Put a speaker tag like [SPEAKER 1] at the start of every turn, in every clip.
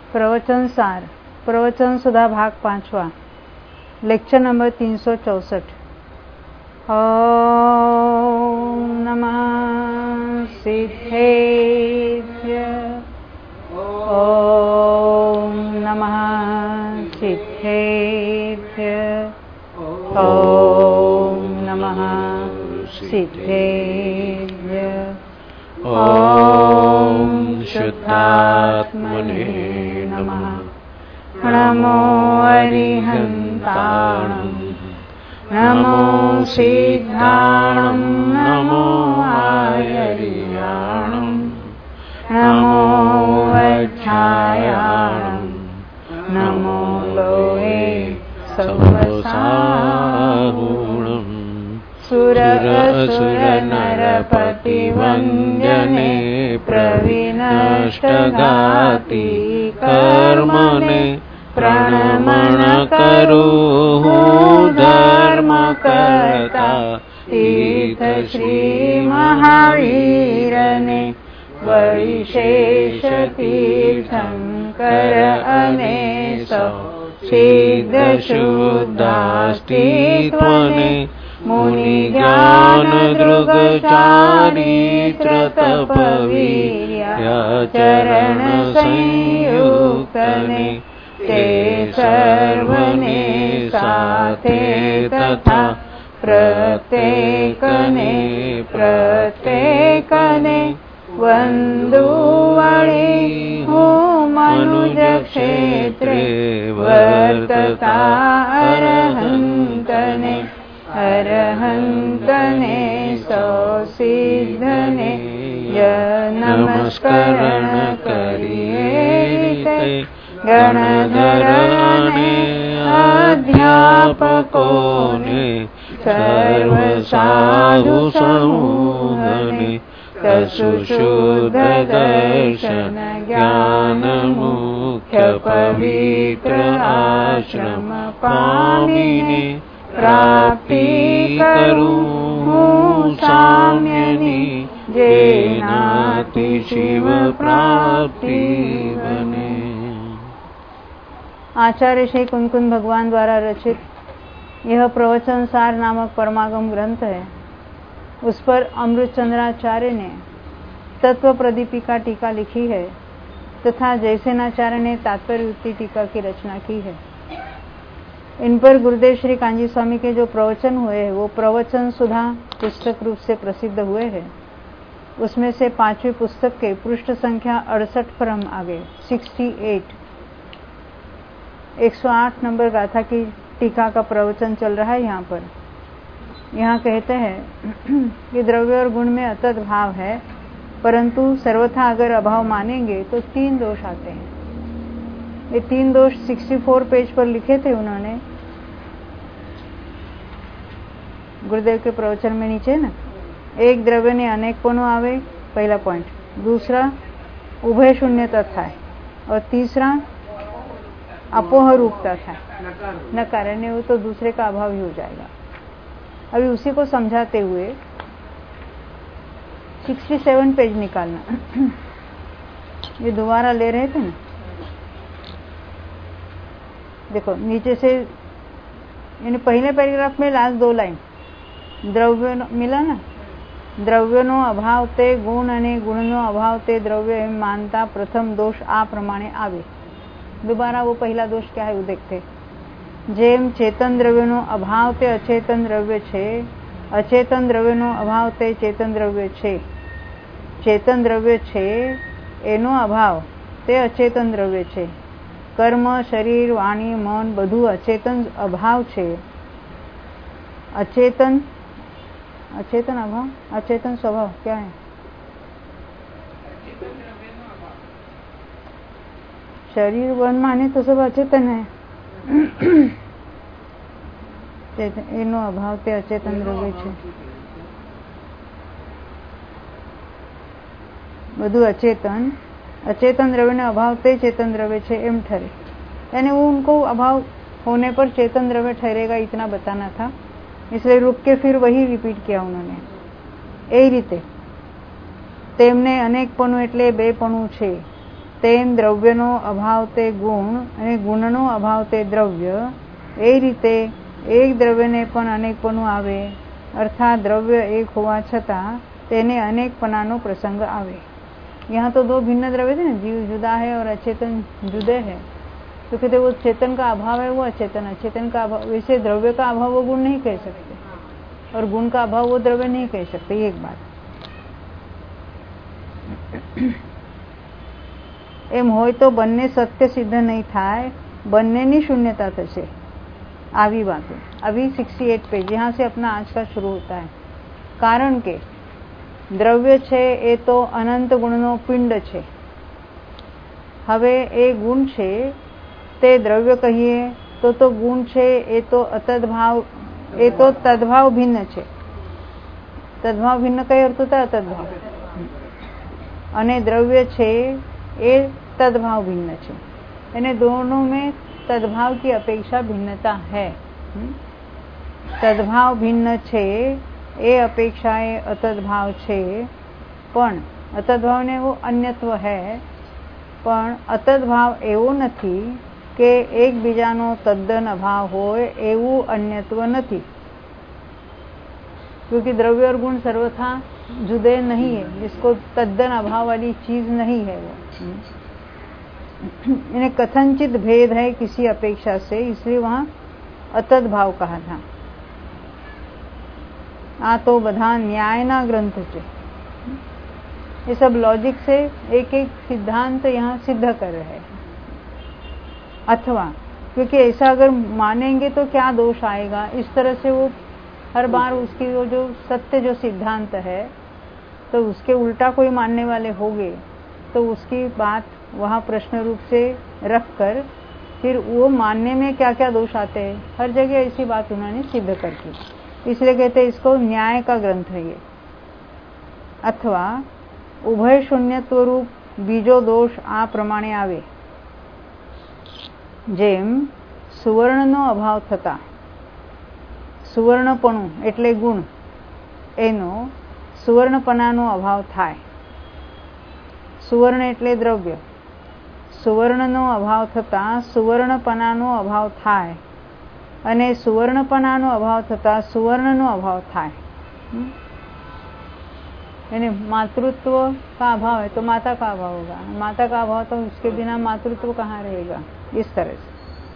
[SPEAKER 1] प्रवचन सार प्रवचन सुधा भाग 5वां लेक्चर नंबर 364। ओम नमः सिद्धेभ्य ओम नमः सिद्धेभ्य ओम नमः सिद्धेभ्य ओम शुद्धात्मने नमः। नमो अरिहन्ताणं नमो सिद्धाणं नमो आयर्याणं नमो वज्रायाणं नमो लोहे सवसाहुणं सुर असुर नरपति वन्द्यने प्रविनष्टघाति कर्मणे प्रणमन करुः धर्म कर्ता तीर्थ श्री महावीरने वैशेष तीर्थंकर अनेसौ सिद्ध शुद्धास्तित्वने मुनि ज्ञान दृग चारित्र तपवीर्याचरण संयुक्तने ते सर्वने साथे तथा प्रत्येकने वंदुवळी हूँ मनुज क्षेत्रे वर्तता अरहंतने सौ सिद्धने नमस्करण करिए गणधरने अध्यापकोने सर्व साधु समूहने शुद्ध दर्शन ज्ञान मुख्य पवित्र आश्रम पामिने प्राप्ति करूँ साम्यनी जेनाति शिव प्राप्ति बने। आचार्य श्री कुंकुन भगवान द्वारा रचित यह प्रवचन सार नामक परमागम ग्रंथ है। उस पर अमृत चंद्राचार्य ने तत्व प्रदीपिका टीका लिखी है तथा जयसेनाचार्य ने तात्पर्य टीका की रचना की है। इन पर गुरुदेव श्री कांजी स्वामी के जो प्रवचन हुए हैं वो प्रवचन सुधा पुस्तक रूप से प्रसिद्ध हुए हैं। उसमें से 5वीं पुस्तक के पृष्ठ संख्या 68 पर हम आगे 68 108 नंबर गाथा की टीका का प्रवचन चल रहा है। यहाँ कहते हैं कि द्रव्य और गुण में अतत भाव है, परंतु सर्वथा अगर अभाव मानेंगे तो 3 दोष आते हैं। ये 3 दोष 64 पेज पर लिखे थे उन्होंने गुरुदेव के प्रवचन में नीचे ना। एक द्रव्य ने अनेकपणु आवे, पहला पॉइंट। दूसरा उभय शून्यता था, और तीसरा अपोह रूपता था, नकार नहीं हो तो दूसरे का अभाव ही हो जाएगा। अभी उसी को समझाते हुए 67 पेज निकालना। ये दोबारा ले रहे थे ना, देखो नीचे से यानी पहले पैराग्राफ में लास्ट 2 लाइन द्रव्य मिला ना। द्रव्यनो अभाव ते गुण અને ગુણનો અભાવ તે દ્રવ્ય એમ માનતા પ્રથમ દોષ આ પ્રમાણે આવે। दोबारा वो पहला दोष क्या है वो देखते। જેમ ચેતન દ્રવ્યનો અભાવ તે અચેતન દ્રવ્ય છે, અચેતન દ્રવ્યનો અભાવ તે ચેતન દ્રવ્ય છે, ચેતન દ્રવ્ય છે એનો અભાવ તે અચેતન દ્રવ્ય છે। कर्म शरीर वाणी मन બધું अचेतन अभाव છે। अचेतन अभाव अचेतन स्वभाव क्या है? शरीर वन माने तो सब अचेतन है। એનો અભાવ તે અચેતન દ્રવ્ય છે। બધું अचेतन द्रव्य ने अभाव ते चेतन द्रव्य छे एम ठहरे, यानी वो उनको अभाव होने पर चेतन द्रव्य ठहरेगा इतना बताना था, इसलिए रुक के फिर वही रिपीट किया उन्होंने। ए रीते તેમને અનેકપણું એટલે બેપણું છે, તેમ દ્રવ્યનો અભાવ તે ગુણ અને ગુણનો અભાવ તે દ્રવ્ય. એ રીતે એક દ્રવ્યને પણ અનેકપણું આવે, अर्थात द्रव्य एक होवा छता तेने अनेकपनानो प्रसंग आवे. यहाँ तो दो भिन्न द्रव्य थे ना, जीव जुदा है और अचेतन जुदे है, तो कहते वो चेतन का अभाव है वो अचेतन, अचेतन का अभाव. वैसे द्रव्य का अभाव वो गुण नहीं कह सकते और गुण का अभाव वो द्रव्य नहीं कह सकते. एक बात एम होय तो बन्ने सत्य सिद्ध नहीं थाय, बन्नेनी शून्यता थशे. आवी बातें अभी 68 पेज यहाँ से अपना आज का शुरू होता है. कारण के द्रव्य छे ए तो अनंत गुणनो पिंड छे. हवे ए गुण छे ते द्रव्य कहिए तो गुण छे ए तो अतद्भाव, ए तो तद्भाव भिन्न छे. तद्भाव भिन्न कई अर्थ होता है अतद्भाव, अने द्रव्य छे ए तद्भाव भिन्न छे. यानी दोनों में तद्भाव की अपेक्षा भिन्नता है. तद्भाव भिन्न छे ए अपेक्षाए अतद्भाव छे, पण अतद्भाव ने वो अन्यत्व है, पण अतद्भाव एवो नथी के एक बीजानो तद्दन अभाव होय एवं अन्यत्व नहीं, क्योंकि द्रव्य और गुण सर्वथा जुदे नहीं है, जिसको तद्दन अभाव वाली चीज नहीं है वो. इन्हें कथनचित भेद है किसी अपेक्षा से, इसलिए वहां अतद्भाव कहा था. आ तो बधा न्यायना ग्रंथ छे. ये सब लॉजिक से एक एक सिद्धांत यहाँ सिद्ध कर रहे हैं. अथवा क्योंकि ऐसा अगर मानेंगे तो क्या दोष आएगा, इस तरह से वो हर बार उसकी वो जो सत्य जो सिद्धांत है तो उसके उल्टा कोई मानने वाले होंगे तो उसकी बात वहाँ प्रश्न रूप से रख कर फिर वो मानने में क्या क्या दोष आते हैं, हर जगह ऐसी बात उन्होंने सिद्ध करके, इसलिए कहते हैं इसको न्याय का ग्रंथ है ये. अथवा उभय शून्यत्व रूप बीजो दोष आ प्रमाणे आवे. जेम सुवर्णनो अभाव थता सुवर्णपणु एटले गुण एनो सुवर्णपनानो अभाव थाय. सुवर्ण एटले द्रव्य, सुवर्णनो अभाव थता सुवर्णपनानो अभाव थाय अने सुवर्णपनानो अभाव थता सुवर्णनो अभाव थाय. यानी मातृत्व का अभाव है तो माता का अभाव होगा, माता का अभाव तो उसके बिना मातृत्व कहाँ रहेगा. इस तरह से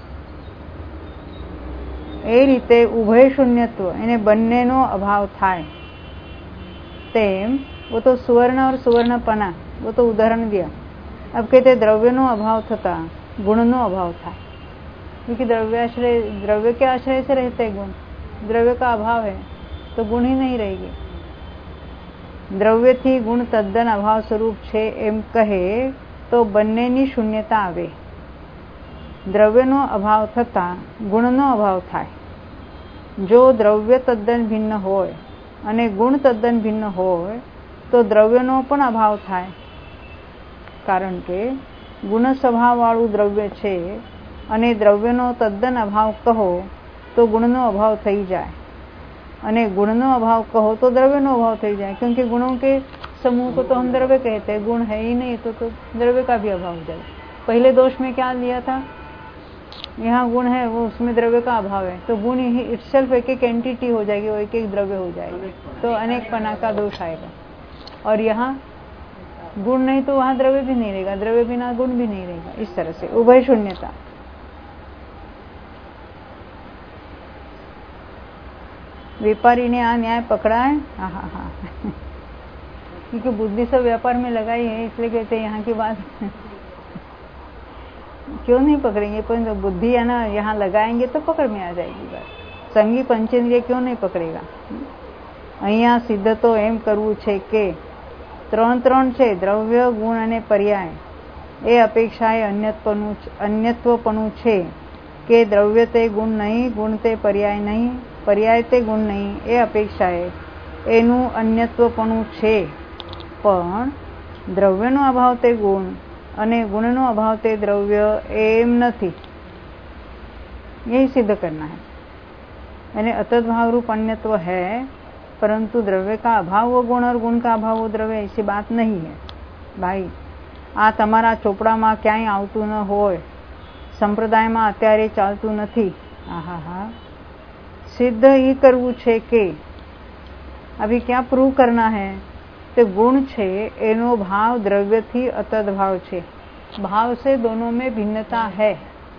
[SPEAKER 1] ए रीते उभय शून्यत्व यानी बन्नेनो अभाव थाय. तेम वो तो सुवर्ण और सुवर्णपना वो तो उदाहरण दिया. अब कहते द्रव्यनो अभाव थता गुणनो अभाव था, क्योंकि द्रव्याश्रय द्रव्य के आश्रय से रहते हैं गुण, द्रव्य का अभाव है तो गुण ही नहीं रहेगी. द्रव्य थी गुण तद्दन अभाव स्वरूप छे एम कहे तो बन्नेनी शून्यता आवे. द्रव्यनो अभाव थता गुणनो अभाव थाय. जो द्रव्य तद्दन भिन्न होय अने गुण तद्दन भिन्न होय तो द्रव्यनो पण अभाव थाय. कारण के गुण स्वभाव वाळू द्रव्य छे अने द्रव्यनो तद्दन अभाव कहो तो गुणनो अभाव थई जाए अने गुणनो अभाव कहो तो द्रव्यनो अभाव थई जाए, क्योंकि गुणों के समूह को तो हम द्रव्य कहते हैं, गुण है ही नहीं तो द्रव्य का भी अभाव हो जाए. पहले दोष में क्या लिया था, यहाँ गुण है वो उसमें द्रव्य का अभाव है तो गुण ही इटसेल्फ एक एक एंटिटी हो जाएगी, वो एक एक द्रव्य हो जाएगी तो अनेकपना का दोष आएगा. और यहाँ गुण नहीं तो वहां द्रव्य भी नहीं रहेगा, द्रव्य बिना गुण भी नहीं रहेगा. इस तरह से उभय शून्यता. व्यापारी ने आ न्याय पकड़ा है. हाँ क्योंकि बुद्धि सब व्यापार में लगाई है, इसलिए कहते हैं यहाँ की बात क्यों नहीं पकड़ेंगे, पर तो बुद्धि है ना यहाँ लगाएंगे तो पकड़ में आ जाएगी बात. संगी पंचेंद्रिय क्यों नहीं पकड़ेगा. अहिया सिद्ध तो एम करવું છે કે ત્રણ છે દ્રવ્ય ગુણ અને પર્યાય. એ અપેક્ષાએ અન્યત્વપણું છે કે દ્રવ્ય તે ગુણ નહીં, ગુણ તે પર્યાય નહીં, પર્યાય તે ગુણ નહીં. એ અપેક્ષાએ એનું અન્યત્વપણું છે, પણ દ્રવ્યનો અભાવ તે ગુણ અને ગુણનો અભાવ તે દ્રવ્ય એમ નથી. यही सिद्ध करना है. यानी अतद्भाव रूप अन्यत्व है, परंतु द्रव्य का अभाव वो गुण और गुण का अभाव वो द्रव्य, ऐसी बात नहीं है भाई. આ તમારા ચોપડામાં ક્યાંય આવતું ન હોય, સંપ્રદાયમાં અત્યારે ચાલતું નથી. આहा, सिद्ध ही करવું છે કે अभी क्या प्रूव करना है तो गुण છે એનો भाव द्रव्य थी अतद भाव છે. भाव से दोनों में भिन्नता है.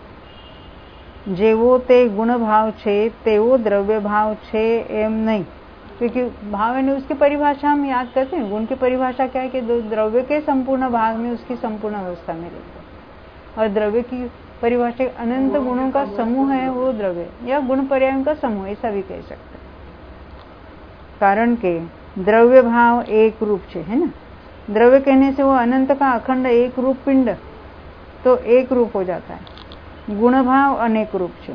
[SPEAKER 1] જેવો તે गुण भाव છે તેવો द्रव्य भाव છે એમ नहीं, क्योंकि भाव है उसकी परिभाषा हम याद करते हैं. गुण की परिभाषा क्या है कि द्रव्य के संपूर्ण भाग में उसकी संपूर्ण अवस्था में रहता है, और द्रव्य की परिभाषा अनंत गुणों का समूह है वो द्रव्य, या गुण पर्यायों का समूह, ऐसा भी कह सकते हैं. कारण के द्रव्य भाव एक रूप है ना. द्रव्य कहने से वो अनंत का अखंड एक रूप पिंड तो एक रूप हो जाता है. गुण भाव अनेक रूप है.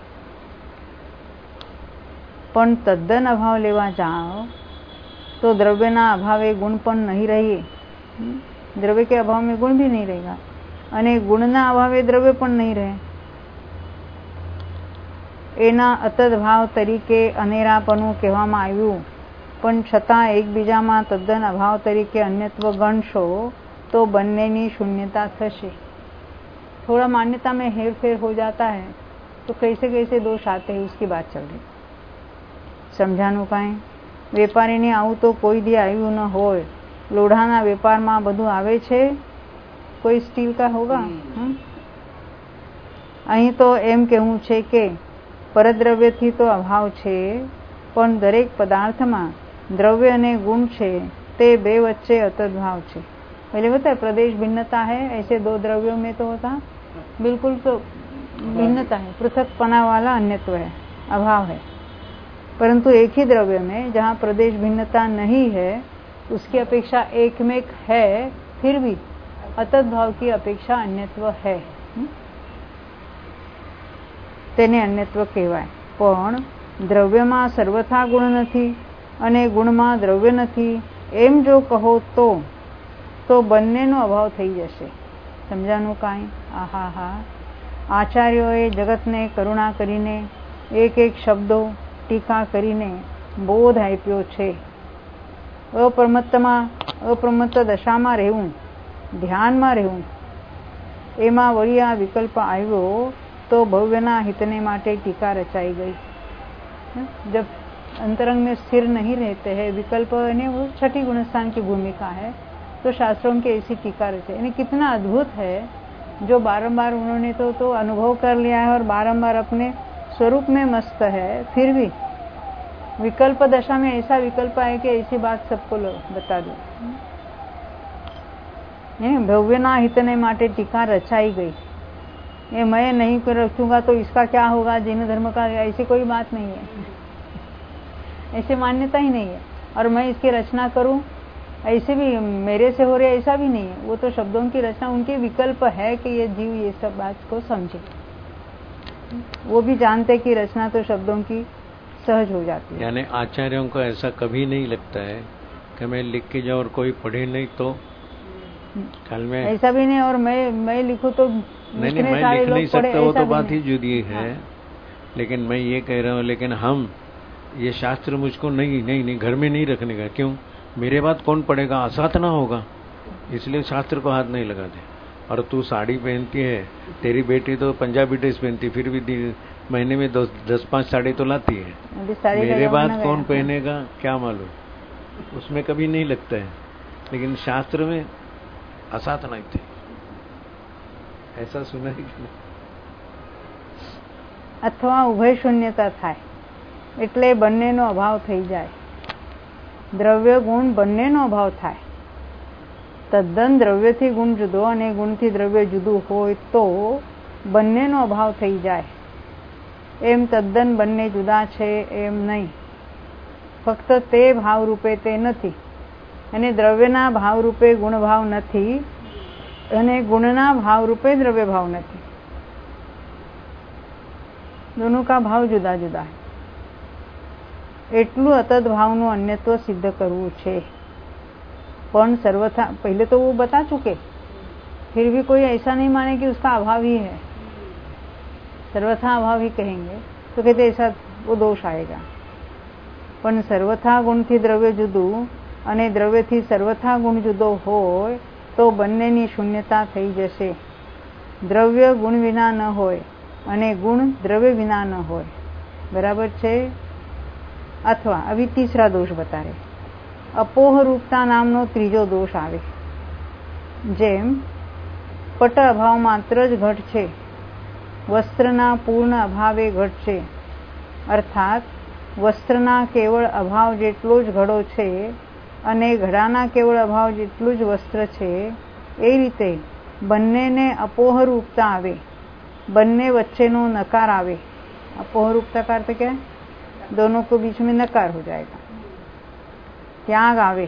[SPEAKER 1] पण तद्दन अभाव लेवा जाओ तो द्रव्यना अभावे गुण पण नहीं रहिए. द्रव्य के अभाव में गुण भी नहीं रहेगा અને ગુણના અભાવે દ્રવ્ય પણ નહીં રહે. એના અતદ ભાવ તરીકે અનેરાપણું કહેવામાં આવ્યું, પણ છતાં એકબીજામાં તદ્દન અભાવ તરીકે અન્યત્વ ગણશો તો બંનેની શૂન્યતા થશે. थोड़ा मान्यता में हेर फेर हो जाता है तो कैसे कैसे दोष आते हैं उसकी बात चल रही. समझाનું કાંઈ? વેપારીને આવું તો કોઈ દી આવ્યું ન હોય. લોઢાના વેપારમાં બધું આવે છે, કોઈ સ્ટીલ का होगा. અહીં તો એમ કહેવું છે કે પરદ્રવ્યથી તો અભાવ છે, પણ દરેક પદાर्थમાં દ્રવ્ય અને ગુણ છે તે બે वच्चे अतद भाव છે. पहले बताया प्रदेश भिन्नता है, ऐसे दो द्रव्यों में तो होता बिल्कुल तो भिन्नता है, पृथकपना वाला अन्यत्व है, अभाव है. परंतु एक ही द्रव्य में जहाँ प्रदेश भिन्नता नहीं है उसकी अपेक्षा एक में है, फिर भी अतद भाव की अपेक्षा अन्यत्व है, તેને અન્યત્વ કહેવાય. પણ દ્રવ્યમાં સર્વથા ગુણ નથી અને ગુણમાં દ્રવ્ય નથી એમ જો કહો તો બંનેનો અભાવ થઈ જશે. સમજાનું કાંઈ? આહા, આચાર્યોએ જગતને કરુણા કરીને એક એક શબ્દો ટીકા કરીને બોધ આપ્યો છે. અપ્રમત્ત દશામાં રહેવું, ધ્યાનમાં રહેવું, એમાં વળી આ વિકલ્પ આવ્યો तो भव्यना हितने माटे टीका रचाई गई. जब अंतरंग में स्थिर नहीं रहते हैं विकल्प ने, वो छठी गुणस्थान की भूमिका है, तो शास्त्रों की ऐसी टीका रचाई. यानी कितना अद्भुत है, जो बारंबार उन्होंने तो अनुभव कर लिया है और बारंबार अपने स्वरूप में मस्त है, फिर भी विकल्प दशा में ऐसा विकल्प है कि ऐसी बात सबको बता दो. भव्यना हितने माटे टीका रचाई गई. ये मैं नहीं कर रखूंगा तो इसका क्या होगा, जैन धर्म का, ऐसी कोई बात नहीं है, ऐसी मान्यता ही नहीं है. और मैं इसकी रचना करूं ऐसे भी मेरे से हो रहे ऐसा भी नहीं है. वो तो शब्दों की रचना, उनके विकल्प है कि ये जीव ये सब बात को समझे. वो भी जानते कि रचना तो शब्दों की सहज हो जाती है.
[SPEAKER 2] यानी आचार्यों को ऐसा कभी नहीं लगता है कि मैं लिख के जाऊं और कोई पढ़े नहीं तो कल में
[SPEAKER 1] ऐसा भी नहीं. और मैं लिखूं तो
[SPEAKER 2] नहीं, मैं लिख नहीं सकता, वो तो बात ही जुदी है. लेकिन मैं ये कह रहा हूँ, लेकिन हम ये शास्त्र मुझको नहीं घर में नहीं रखने का. क्यों? मेरे बात कौन पढ़ेगा, असाथ ना होगा, इसलिए शास्त्र को हाथ नहीं लगाते. और तू साड़ी पहनती है, तेरी बेटी तो पंजाबी ड्रेस पहनती, फिर भी महीने में 10-5 साड़ी तो लाती है. मेरे बात कौन पहनेगा क्या मालूम, उसमें कभी नहीं लगता है. लेकिन शास्त्र में असाथ नहीं थे, ऐसा सुना है कि
[SPEAKER 1] अथवा उभय शून्यता थाय એટલે બંનેનો અભાવ થઈ જાય. દ્રવ્ય ગુણ બંનેનો અભાવ થાય. તદ્દન દ્રવ્યથી ગુણ જુદો અને ગુણથી દ્રવ્ય જુદું હોય તો બંનેનો અભાવ થઈ જાય. એમ તદ્દન બંને જુદા છે એમ નહીં. ફક્ત તે ભાવ રૂપે તે નથી, અને દ્રવ્યના ભાવ રૂપે ગુણ ભાવ નથી, અને गुणना भाव रूपे द्रव्य भाव नहीं. दोनों का भाव जुदा जुदा है. એટલું અતદ ભાવનું અન્યત્વ સિદ્ધ કરવું છે. પણ सर्वथा पहले तो वो बता चुके, फिर भी कोई ऐसा नहीं माने कि उसका अभाव ही है, सर्वथा अभाव ही कहेंगे तो कहते ऐसा वो दोष आएगा. પણ सर्वथा गुण थी द्रव्य जुदू અને द्रव्य थी सर्वथा गुण जुदो होय તો બંનેની શૂન્યતા થઈ જશે. દ્રવ્ય ગુણ વિના ન હોય અને ગુણ દ્રવ્ય વિના ન હોય. બરાબર છે. અથવા અભી તીસરા દોષ બતા રહે. અપોહ રૂપતા નામનો ત્રીજો દોષ આવે. જેમ પટ અભાવ માત્ર જ ઘટ છે, વસ્ત્રના પૂર્ણ અભાવે ઘટ છે. અર્થાત વસ્ત્રના કેવળ અભાવ જેટલો જ ઘડો છે અને ઘડાના કેવળ અભાવ જેટલું જ વસ્ત્ર છે. એ રીતે બંનેને અપોહ રૂપતા આવે, બંને વચ્ચેનો नकार आवे. अपोह रूपता का अर्थ क्या है? दोनों को बीच में नकार हो जाएगा. त्याग आवे.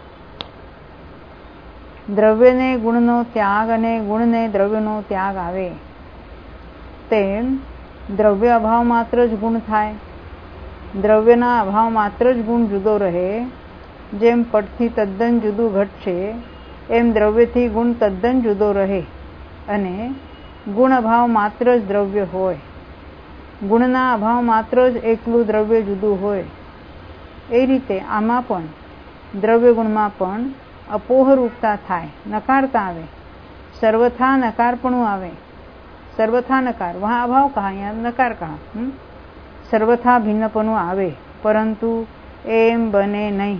[SPEAKER 1] દ્રવ્યને ગુણનો ત્યાગ અને ગુણને દ્રવ્યનો ત્યાગ આવે. તેમ દ્રવ્ય અભાવ માત્ર જ ગુણ થાય, દ્રવ્યના અભાવ માત્ર જ ગુણ જુદો રહે. જેમ પટથી તદ્દન જુદું ઘટ છે એમ દ્રવ્યથી ગુણ તદ્દન જુદો રહે અને ગુણ અભાવ માત્ર જ દ્રવ્ય હોય, ગુણના અભાવ માત્ર જ એકલું દ્રવ્ય જુદું હોય. એ રીતે આમાં પણ દ્રવ્ય ગુણમાં પણ અપોહ રૂપતા થાય, નકારતા આવે. સર્વથા નકારપણું આવે. સર્વથા નકાર, વહાં અભાવ કહા, यहाँ नकार कहा. સર્વથા ભિન્નપણું આવે, પરંતુ એમ બને नहीं.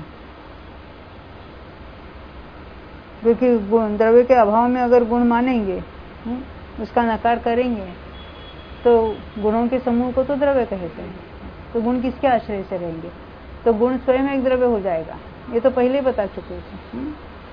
[SPEAKER 1] क्योंकि द्रव्य के अभाव में अगर गुण मानेंगे, उसका नकार करेंगे, तो गुणों के समूह को तो द्रव्य कहते हैं. तो गुण किसके आश्रय से रहेंगे? तो गुण स्वयं एक द्रव्य हो जाएगा. ये तो पहले ही बता चुके थे.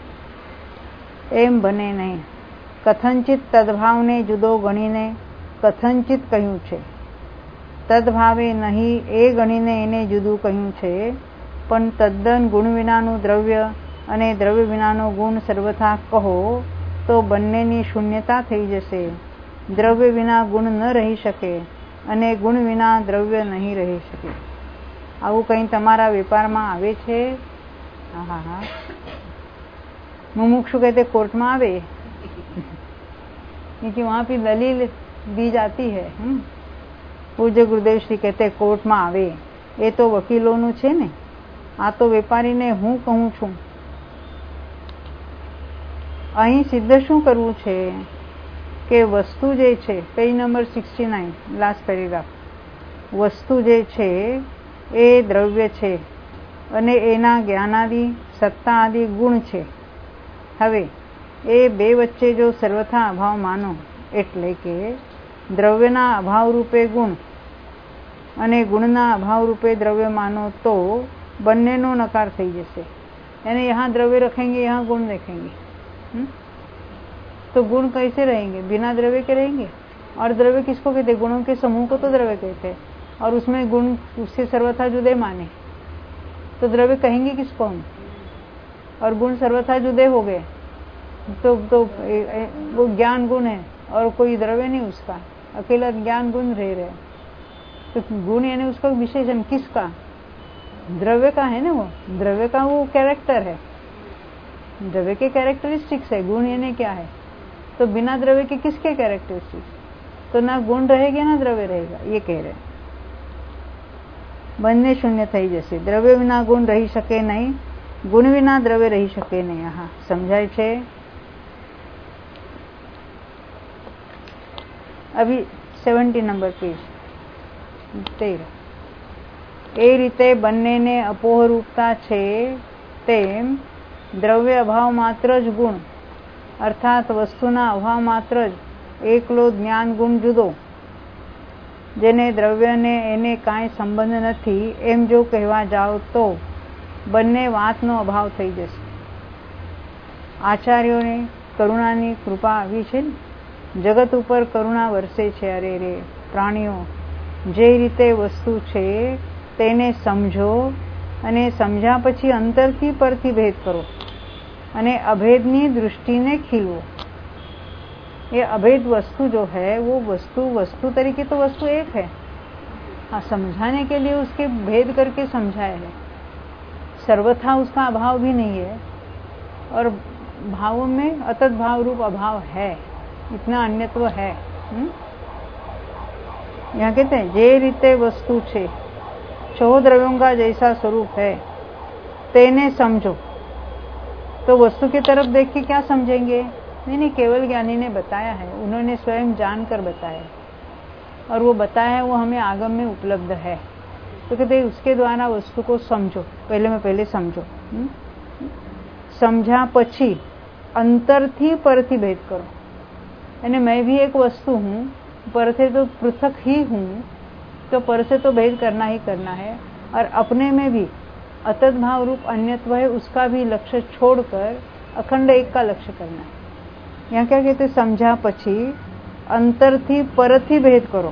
[SPEAKER 1] एम बने नहीं. कथनचित तद्भावने जुदो गणीने कथनचित કહ્યું છે. તદ્ભાવે નહીં એ ગણીને એને જુદું કહ્યું છે. પણ તદ્દન ગુણ વિનાનું દ્રવ્ય અને દ્રવ્ય વિનાનો ગુણ સર્વથા કહો તો બંનેની શૂન્યતા થઈ જશે. દ્રવ્ય વિના ગુણ ન રહી શકે અને ગુણ વિના દ્રવ્ય નહીં રહી શકે. આવું કંઈ તમારા વેપારમાં આવે છે? હા હા. मुमुक्षु कहते कोर्ट में आवे, क्योंकि वहां पे दलील दी जाती है. पूज्य गुरुदेव श्री कहते कोर्ट में आवे. ये तो वकीलोનું છે ને, આ તો વેપારીને હું કહું છું. અહીં સિદ્ધ શું કરવું છે કે વસ્તુ જે છે, પેજ નંબર 69 લાસ્ટ પેરેગ્રાફ, વસ્તુ જે છે એ દ્રવ્ય છે અને એના જ્ઞાનાદિ સત્તા આદિ ગુણ છે. હવે એ બે વચ્ચે જો સર્વથા અભાવ માનો, એટલે કે દ્રવ્યના અભાવ રૂપે ગુણ અને ગુણના અભાવ रूपे द्रव्य मानो तो બંનેનો નકાર થઈ જશે. यानी यहाँ द्रव्य रखेंगे, यहाँ गुण देखेंगे. तो गुण कैसे रहेंगे? बिना द्रव्य के रहेंगे. और द्रव्य किसको कहते? गुणों के समूह को तो द्रव्य कहते हैं. और उसमें गुण उससे सर्वथा जुदे माने तो द्रव्य कहेंगे किसको हम? और गुण सर्वथा जुदे हो गए तो वो ज्ञान गुण है और कोई द्रव्य नहीं उसका, अकेला ज्ञान गुण रह रहे. तो गुण यानी उसका विशेषण किसका? द्रव्य का है ना. वो द्रव्य का वो कैरेक्टर है, द्रव्य के कैरेक्टरिस्टिक्स है. गुण यानी क्या है? तो बिना द्रव्य के किसके कैरेक्टरिस्टिक्स? तो ना गुण रहेगा ना द्रव्य रहेगा, ये कह रहे. બંને શૂન્ય થઈ જશે. દ્રવ્ય વિના ગુણ રહી શકે નહીં, ગુણ વિના દ્રવ્ય રહી શકે નહીં. હા, સમજાય છે? अभी 70 नंबर पेज 13. એ રીતે બંનેને અપોહ રૂપતા છે. તેમ દ્રવ્ય અભાવ માત્ર જ ગુણ, અર્થાત વસ્તુના અભાવ માત્ર જ એકલો જ્ઞાન ગુણ જુદો, જેને દ્રવ્યને એને કાંઈ સંબંધ નથી એમ જો કહેવા જાઓ તો બંને વાતનો અભાવ થઈ જશે. આચાર્યોને કરુણાની કૃપા આવી છે ને, જગત ઉપર કરુણા વરસે છે. અરે રે પ્રાણીઓ, જે રીતે વસ્તુ છે તેને સમજો અને સમજ્યા પછી અંતરથી પરથી ભેદ કરો અને અભેદની દૃષ્ટિને ખીલવો. ये अभेद वस्तु जो है वो वस्तु तरीके तो वस्तु एक है. हाँ, समझाने के लिए उसके भेद करके समझाया है. सर्वथा उसका अभाव भी नहीं है और भावों में अतत भाव रूप अभाव है, इतना अन्यत्व है. यहाँ कहते हैं जे रीते वस्तु छे, छो द्रव्यों का जैसा स्वरूप है तेने समझो तो वस्तु की तरफ देख के क्या समझेंगे? नहीं, केवल ज्ञानी ने बताया है, उन्होंने स्वयं जानकर बताया और वो बताया है वो हमें आगम में उपलब्ध है। तो कहते उसके द्वारा वस्तु को समझो, पहले समझो। समझा पछी अंतरथी परथी भेद करो। यानी मैं भी एक वस्तु हूँ, पर से तो पृथक ही हूँ, तो पर से तो भेद करना ही करना है। और अपने में भी अतत भाव रूप अन्यत्व है, उसका भी लक्ष्य छोड़कर अखंड एक का लक्ष्य करना है। यहाँ क्या कहते? समझा पछी अंतरथी परथी भेद करो।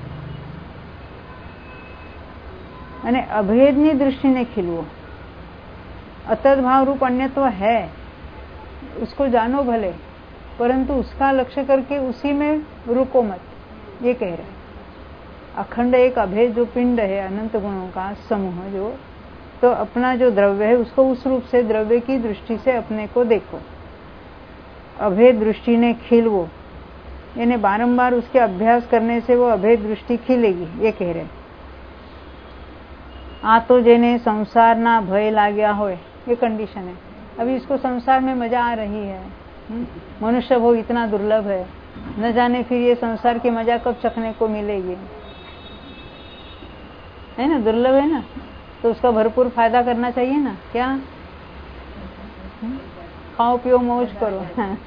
[SPEAKER 1] અને અભેદની દૃષ્ટિને ખીલવો। અતદ भाव रूप अन्यत्व है, उसको जानो भले, परंतु उसका लक्ष्य करके उसी में रुको मत, ये कह रहे। अखंड एक अभेद जो पिंड है, अनंत गुणों का समूह जो, तो अपना जो द्रव्य है उसको उस रूप से द्रव्य की दृष्टि से अपने को देखो। अभेद दृष्टि ने खिलवो, यानी बारंबार उसके अभ्यास करने से वो अभेद दृष्टि खिलेगी, ये कह रहे। आ तो जेने संसार ना भय लाग्या होय, ये कंडीशन है। अभी इसको संसार में मजा आ रही है, मनुष्य भोग इतना दुर्लभ है, न जाने फिर ये संसार की मजा कब चखने को मिलेगी, है ना? दुर्लभ है ना, तो उसका भरपूर फायदा करना चाहिए ना। क्या? खाओ पियो मौज करो।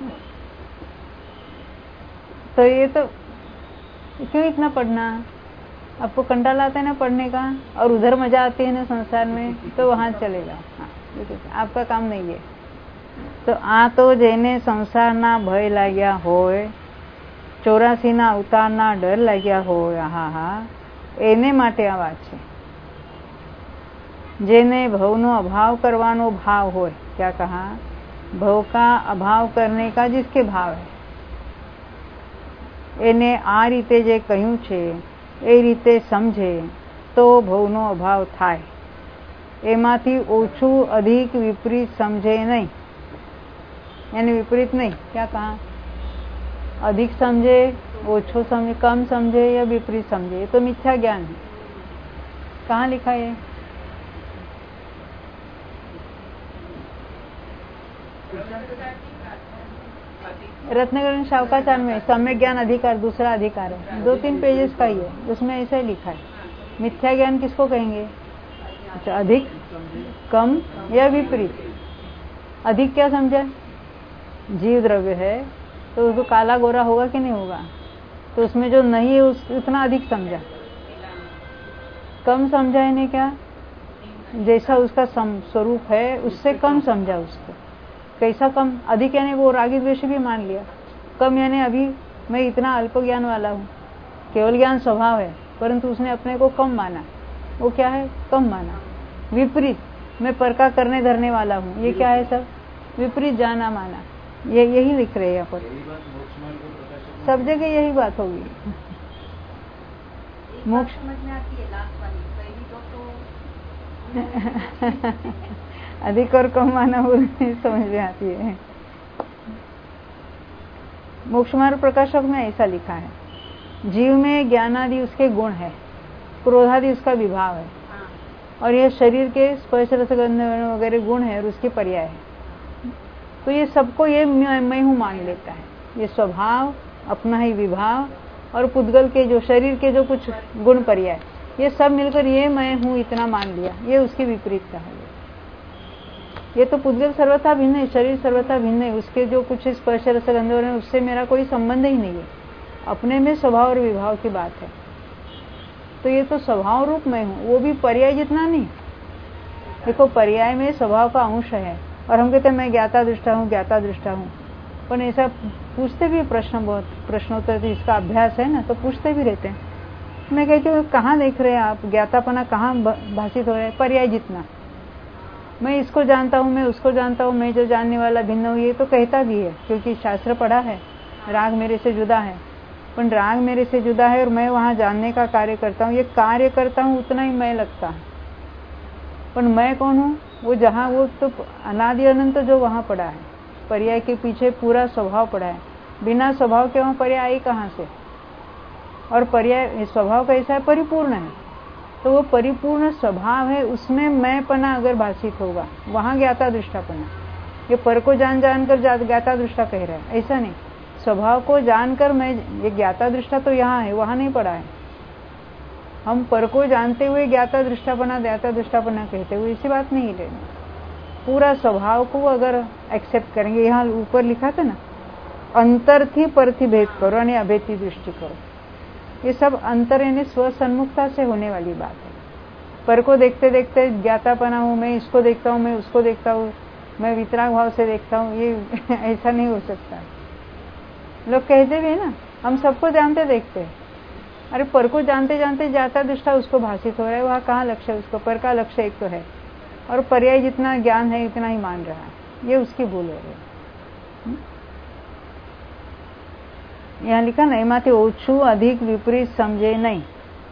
[SPEAKER 1] तो ये तो क्यों इतना पढ़ना? आपको कंटाला आता है ना पढ़ने का, और उधर मजा आती है ना संसार में, तो वहां चले जाओ। हाँ, आपका काम नहीं है। तो आ तो जेने संसार ना भय लाग्या होय, 84 ना अवतार ना डर लाग्या होय, हा एने माटे आ वात छे। जेने भवनो अभाव करवानो भाव होय, क्या कहा? भव का अभाव करने का जिसके भाव है, एने आ रीते जे कह્યું છે એ રીતે સમજે તો ભવનો અભાવ થાય। એમાંથી ઓછું अधिक विपरीत समझे नहीं, यानी विपरीत नहीं। क्या कहा? अधिक समझे, ओछो समझे, कम समझे या विपरीत समझे, ये तो मिथ्या ज्ञान है। कहाँ लिखा है? रत्नगरण शावकाचार में सम्यक ज्ञान अधिकार दूसरा अधिकार है, 2-3 पेजेस का ही है, उसमें ऐसा ही लिखा है। मिथ्या ज्ञान किसको कहेंगे? अच्छा, अधिक, कम या विपरीत। अधिक क्या समझा? जीव द्रव्य है तो उसको काला गोरा होगा कि नहीं होगा, तो उसमें जो नहीं है उतना अधिक समझा। कम समझा इन्हें क्या? जैसा उसका स्वरूप है उससे कम समझा उसको। कैसा कम? अधिक यानी वो रागी द्वेषी भी मान लिया। कम यानी अभी मैं इतना अल्प ज्ञान वाला हूँ, केवल ज्ञान स्वभाव है, परंतु उसने अपने को कम माना। वो क्या है? कम माना। विपरीत, मैं पर का करने धरने वाला हूँ, ये क्या है? सब विपरीत जाना माना। ये यही लिख रहे हैं यहाँ पर, सब जगह यही बात होगी। मोक्ष अधिक और कम माना वो समझ में आती है। मोक्ष मार्ग प्रकाशक में ऐसा लिखा है, जीव में ज्ञानादि उसके गुण है, क्रोधादि उसका विभाव है, और यह शरीर के स्पर्श रसगंध वगैरह गुण है और उसके पर्याय है। तो ये सबको ये मैं हूँ मान लेता है। ये स्वभाव, अपना ही विभाव और पुद्गल के जो शरीर के जो कुछ गुण पर्याय, ये सब मिलकर ये मैं हूँ इतना मान लिया, ये उसकी विपरीतता है। ये तो पुद्गल सर्वथा भिन्न है, शरीर सर्वथा भिन्न है, उसके जो कुछ स्पर्श रसगंध है उससे मेरा कोई संबंध ही नहीं है। अपने में स्वभाव और विभाव की बात है। तो ये तो स्वभाव रूप में हूँ, वो भी पर्याय जितना नहीं। देखो पर्याय में स्वभाव का अंश है, और हम कहते हैं मैं ज्ञाता दृष्टा हूँ, ज्ञाता दृष्टा हूँ, पर ऐसा पूछते भी प्रश्न, बहुत प्रश्नोत्तर इसका अभ्यास है ना, तो पूछते भी रहते हैं। मैं कहती हूँ कहाँ देख रहे हैं आप, ज्ञातापना कहाँ भाषित हो रहा है? पर्याय जितना। मैं इसको जानता हूँ, मैं उसको जानता हूँ, मैं जो जानने वाला भिन्न हूँ, ये तो कहता भी है, क्योंकि शास्त्र पढ़ा है। राग मेरे से जुदा है, पर राग मेरे से जुदा है और मैं वहाँ जानने का कार्य करता हूँ, ये कार्य करता हूँ उतना ही मैं लगता है। पर मैं कौन हूँ? वो जहाँ, वो तो अनादि अनंत जो वहाँ पड़ा है, पर्याय के पीछे पूरा स्वभाव पड़ा है। बिना स्वभाव के वहाँ पर्याय आई कहाँ से? और पर्याय स्वभाव कैसा है? परिपूर्ण है। तो वो परिपूर्ण स्वभाव है, उसमें मैंपना अगर भाषित होगा, वहाँ ज्ञाता दृष्टापना। ये पर को जान कर ज्ञाता दृष्टा कह रहे हैं, ऐसा नहीं। स्वभाव को जानकर मैं ये ज्ञाता दृष्टा तो यहाँ है, वहां नहीं पड़ा है। हम पर को जानते हुए ज्ञाता दृष्टापना ज्ञाता दृष्टापना कहते हुए इसी बात नहीं लेना। पूरा स्वभाव को अगर एक्सेप्ट करेंगे, यहाँ ऊपर लिखा था ना, अंतर थी पर थी भेद करो यानी अभेदी दृष्टि करो। ये सब अंतर यानी स्वसन्मुखता से होने वाली बात है। पर को देखते देखते ज्ञातापना हूं, मैं इसको देखता हूं, मैं उसको देखता हूं, मैं वितराग भाव से देखता हूं, ये ऐसा नहीं हो सकता। लोग कहते भी है ना, हम सबको जानते देखते हैं। अरे पर को जानते जानते जाता दृष्टा उसको भाषित हो रहा है, वहां कहाँ लक्ष्य, उसको पर का लक्ष्य एक तो है, और पर्याय जितना ज्ञान है इतना ही मान रहा है, ये उसकी भूल हो रही है। यहाँ लिखा ना, एमांथी ओछું अधिक विपरीत समझे नहीं।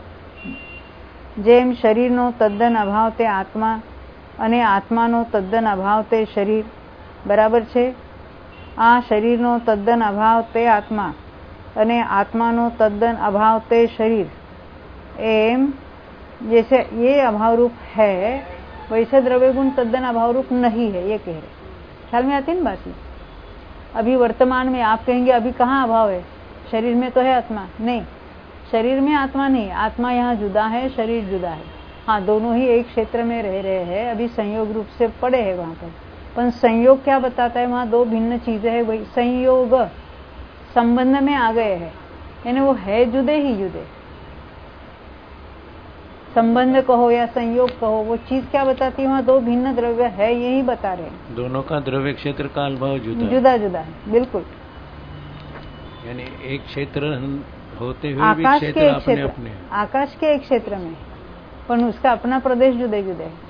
[SPEAKER 1] જેમ શરીરનો તદ્દન અભાવ તે આત્મા અને આત્માનો તદ્દન અભાવ તે શરીર બરાબર છે। આ શરીરનો તદ્દન અભાવ તે આત્મા અને આત્માનો તદ્દન અભાવ તે શરીર, એમ जैसे ये अभाव रूप है वैसे द्रव्य गुण तद्दन अभाव रूप नहीं है, ये कह रहे। ख्याल में आती है ना बात? अभी वर्तमान में आप कहेंगे अभी कहाँ अभाव है, शरीर में तो है आत्मा, नहीं, शरीर में आत्मा नहीं, आत्मा यहाँ जुदा है, शरीर जुदा है। हाँ, दोनों ही एक क्षेत्र में रह रहे हैं, अभी संयोग रूप से पड़े हैं वहां पर संयोग क्या बताता है, वहां दो भिन्न चीजें है, वही संयोग संबंध में आ गए हैं, यानी वो है जुदे ही जुदे। संबंध कहो या संयोग कहो, वो चीज क्या बताती है, वहां दो भिन्न द्रव्य है, यही बता रहे हैं।
[SPEAKER 2] दोनों का द्रव्य क्षेत्र काल भाव
[SPEAKER 1] जुदा जुदा है, बिल्कुल।
[SPEAKER 2] यानी एक क्षेत्र होते हुए भी क्षेत्र अपने अपने,
[SPEAKER 1] आकाश के एक क्षेत्र में, पर उसका अपना प्रदेश जुदे जुदे है।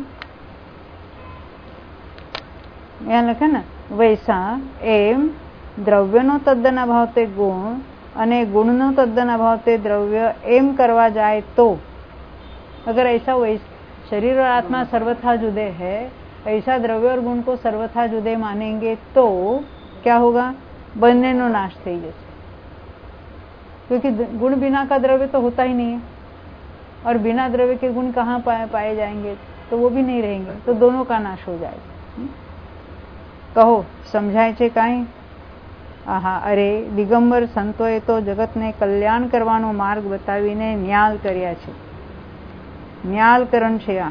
[SPEAKER 1] यहाँ लिखा ना, वैसा एम द्रव्यનો તદ્દન અભાવ તે ગુણ અને ગુણનો તદ્દન અભાવ તે દ્રવ્ય એમ કરવા જાય તો, अगर ऐसा शरीर और आत्मा सर्वथा जुदे है, ऐसा द्रव्य और गुण को सर्वथा जुदे मानेंगे तो क्या होगा, બંનેનો नाश થઈ जैसे, क्योंकि गुण बिना का द्रव्य तो होता ही नहीं है, और बिना द्रव्य के गुण कहाँ पाए जाएंगे, तो वो भी नहीं रहेंगे, तो दोनों का नाश हो जाएगा। कहो समझाय छे काई? आहा, अरे दिगंबर संतोए तो जगतने कल्याण करवानो मार्ग बतावीने न्याल कर्या छे। न्यालकरण छे आ,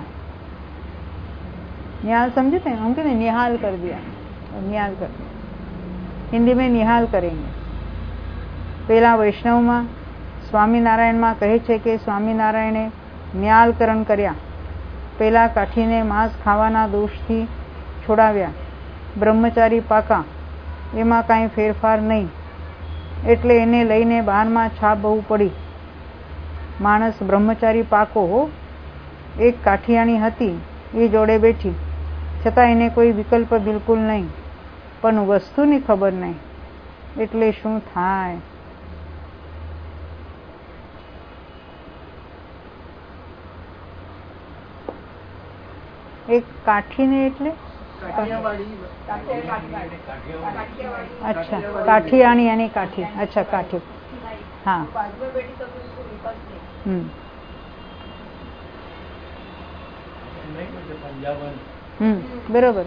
[SPEAKER 1] न्याल समझते हैं हम, कहते निहाल कर दिया, न्याल कर दिया, हिंदी में निहाल करेंगे। पेला वैष्णव में स्वामीनारायण में कहे छे के स्वामीनारायणे न्यालकरण कर्या, पेला काठीने मांस खावाना दोषथी छोड़ाव्या, ब्रह्मचारी पाका, एमां कांई फेरफार नहीं, एटले एने लईने बारमां छाप बहु पड़ी। माणस ब्रह्मचारी पाको हो, एक काठियाणी हती ए जोड़े बैठी, छतां एने कोई विकल्प बिल्कुल नहीं, पण वस्तुनी खबर नहीं, एटले शुं थाय? एक काठीने एटले अच्छा, काठियाणी यानी काठी, अच्छा काठी, हाँ बरोबर।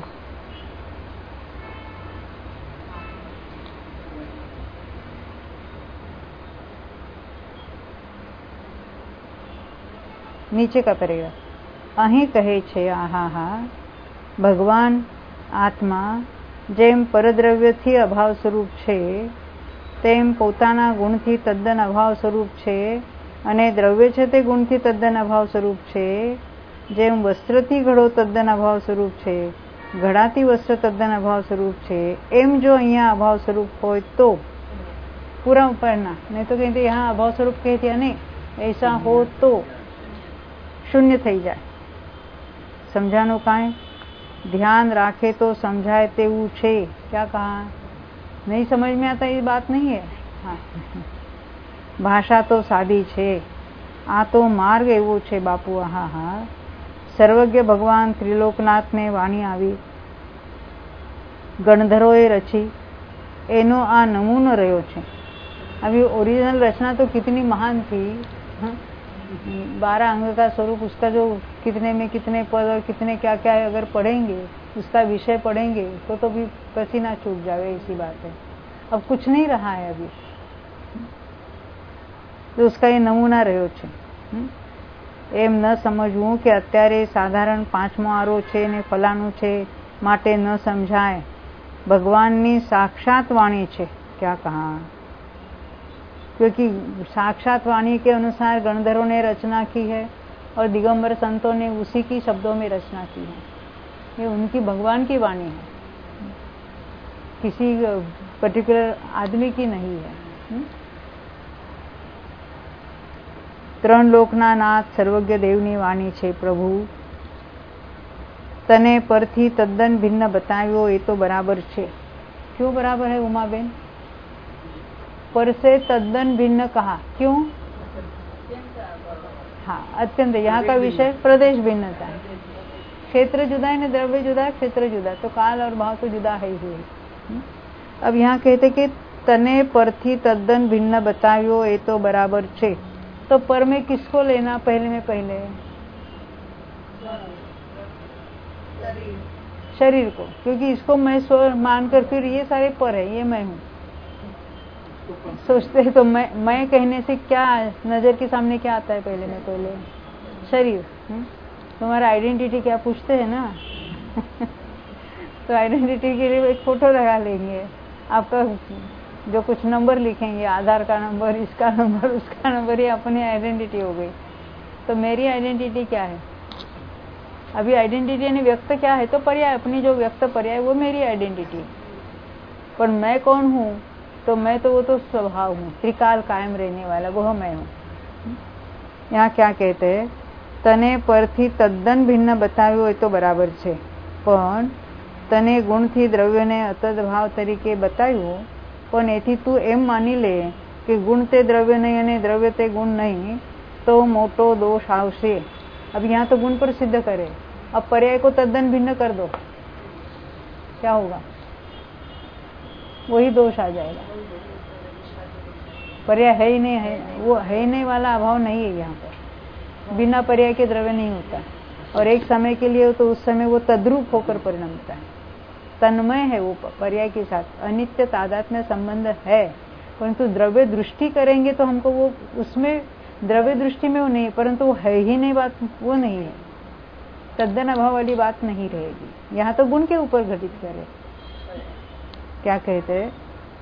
[SPEAKER 1] नीचे का पड़ेगा। અહીં કહે છે, આહા, ભગવાન આત્મા જેમ પરદ્રવ્યથી અભાવ સ્વરૂપ છે, તેમ પોતાના ગુણથી તદ્દન અભાવ સ્વરૂપ છે, અને દ્રવ્ય છે તે ગુણથી તદ્દન અભાવ સ્વરૂપ છે। જેમ વસ્ત્રથી ઘડો તદ્દન અભાવ સ્વરૂપ છે, ઘડાથી વસ્ત્ર તદ્દન અભાવ સ્વરૂપ છે, એમ જો અહીંયા અભાવ સ્વરૂપ હોય તો पूरा पढ़ना, नहीं तो कहते यहाँ अभाव स्वरूप कहते नहीं, ऐसा हो तो शून्य थी जाए। समझानो काई ध्यान राखे तो समझाए तेवू छे, क्या कहा? नहीं समझ में आता ये बात नहीं है। हाँ, भाषा तो सादी छे, आ तो मार्ग एवो छे बापू। हाँ हाँ, सर्वज्ञ भगवान त्रिलोकनाथ ने वाणी आवी, गणधरोए रची, एनो आ नमूनो रह्यो छे। अभी ओरिजिनल रचना तो कितनी महान थी, हाँ? 12 अंग का स्वरूप, उसका जो कितने में कितने पद और कितने क्या क्या है, अगर पढ़ेंगे, उसका विषय पढ़ेंगे तो भी पसीना छूट जावे, ऐसी बात है। अब कुछ नहीं रहा है अभी, तो उसका ये नमूना રહ્યો છે। એમ ન સમજવું કે અત્યારે સાધારણ પાંચમો આરો છે ને ફલાણું છે માટે ન સમજાય। ભગવાનની સાક્ષાત વાણી છે। क्या कहा? क्योंकि साक्षात वाणी के अनुसार गणधरों ने रचना की है और दिगंबर संतों ने उसी की शब्दों में रचना की है। ये उनकी भगवान की वाणी है, किसी पर्टिकुलर आदमी की नहीं है। ત્રણ લોકના નાથ સર્વજ્ઞ દેવની વાણી છે। પ્રભુ તને પરથી તદ્દન ભિન્ન બતાવ્યો એ તો બરાબર છે। क्यों बराबर है उमाबेन? पर से तद्दन भिन्न कहा, क्यों? हाँ, अत्यंत। यहाँ का विषय प्रदेश भिन्नता है। क्षेत्र जुदा है न, द्रव्य जुदा, क्षेत्र जुदा, तो काल और भाव तो जुदा है ही। अब यहाँ कहते कि तने परथी तद्दन भिन्न बताव्यो ये तो बराबर छे। तो पर में किसको लेना? पहले में पहले शरीर को, क्योंकि इसको मैं स्व मानकर फिर ये सारे पर है, ये मैं हूँ सोचते हैं। तो मैं कहने से क्या नजर के सामने क्या आता है? पहले में पहले शरीर। तुम्हारा आइडेंटिटी क्या पूछते हैं ना तो आइडेंटिटी के लिए एक फोटो लगा लेंगे, आपका जो कुछ नंबर लिखेंगे, आधार का नंबर, इसका नंबर, उसका नंबर, ये अपनी आइडेंटिटी हो गई। तो मेरी आइडेंटिटी क्या है? अभी आइडेंटिटी यानी व्यक्त क्या है? तो पर्याय, अपनी जो व्यक्त पर्याय वो मेरी आइडेंटिटी। पर मैं कौन हूँ? तो मैं तो वो तो स्वभाव हूँ, त्रिकाल कायम रहने वाला, वो मैं हूँ। यहाँ क्या कहते हैं? तने परथी तद्दन भिन्न बताव्यो એ તો બરાબર છે, પણ તને ગુણથી દ્રવ્યને અતદ્ભાવ તરીકે બતાવ્યું, પણ એથી તું એમ માની લે કે ગુણ તે દ્રવ્ય નહીં અને દ્રવ્ય તે गुण नहीं, तो मोटो दोष आवशे। अब यहाँ तो गुण पर सिद्ध करे, अब पर्याय को तद्दन भिन्न कर दो, क्या होगा? वही दोष आ जाएगा। पर्याय है ही नहीं, है वो है ही नहीं वाला अभाव नहीं है यहाँ पर। बिना पर्याय के द्रव्य नहीं होता, और एक समय के लिए तो उस समय वो तद्रूप होकर परिणमता है, तन्मय है वो पर्याय के साथ, अनित्य तादात्म्य संबंध है। परंतु द्रव्य दृष्टि करेंगे तो हमको वो उसमें द्रव्य दृष्टि में वो नहीं, परंतु वो है ही नहीं बात, वो नहीं है, तद्दन अभाव वाली बात नहीं रहेगी। यहाँ तो गुण के ऊपर घटित करे। क्या कहते हैं?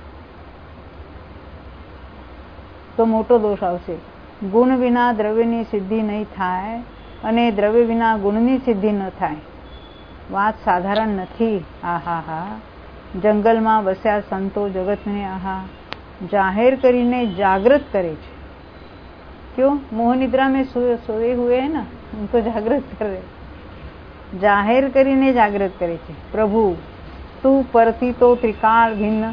[SPEAKER 1] तो मोटो दोष आवशे। गुण विना द्रव्यनी सिद्धि नहीं थाय અને દ્રવ્ય વિના ગુણની સિદ્ધિ ન થાય। વાત સાધારણ નથી। આહા, જંગલમાં વસ્યા સંતો જગતને આહા જાહેર કરીને જાગૃત કરે છે। क्यों? मोह निद्रा में सोए हुए हैं ना, उनको जागृत कर रहे, जाहिर કરીને जागृत करे છે। प्रभु तू परથી तो त्रिकाल भिन्न,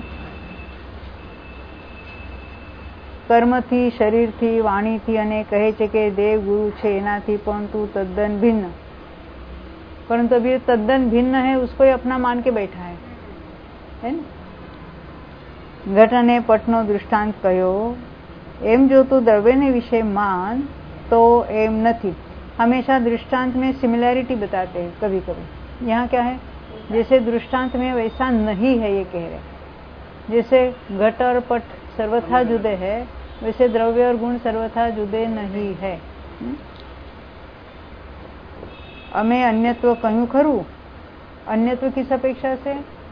[SPEAKER 1] કર્મથી, શરીરથી, વાણીથી, અને કહે છે કે દેવ ગુરુ છે એનાથી પણ તું તદ્દન भिन्न, परंतु अभी तद्दन भिन्न है, उसको ही अपना मान के बैठा है ना? घट અને પટનો દૃષ્ટાંત કયો, एम जो तू द्रव्य ने विषय मान तो एम नहीं। हमेशा दृष्टांत में सिमिलैरिटी बताते हैं कभी कभी। यहाँ क्या है? जैसे दृष्टांत में वैसा नहीं है, ये कह रहे। जैसे घट और पट सर्वथा जुदे है, वैसे द्रव्य और गुण सर्वथा जुदे नहीं है। अमे अन्यत्व कहूं खरू, अन्यत्व किस अपेक्षा से?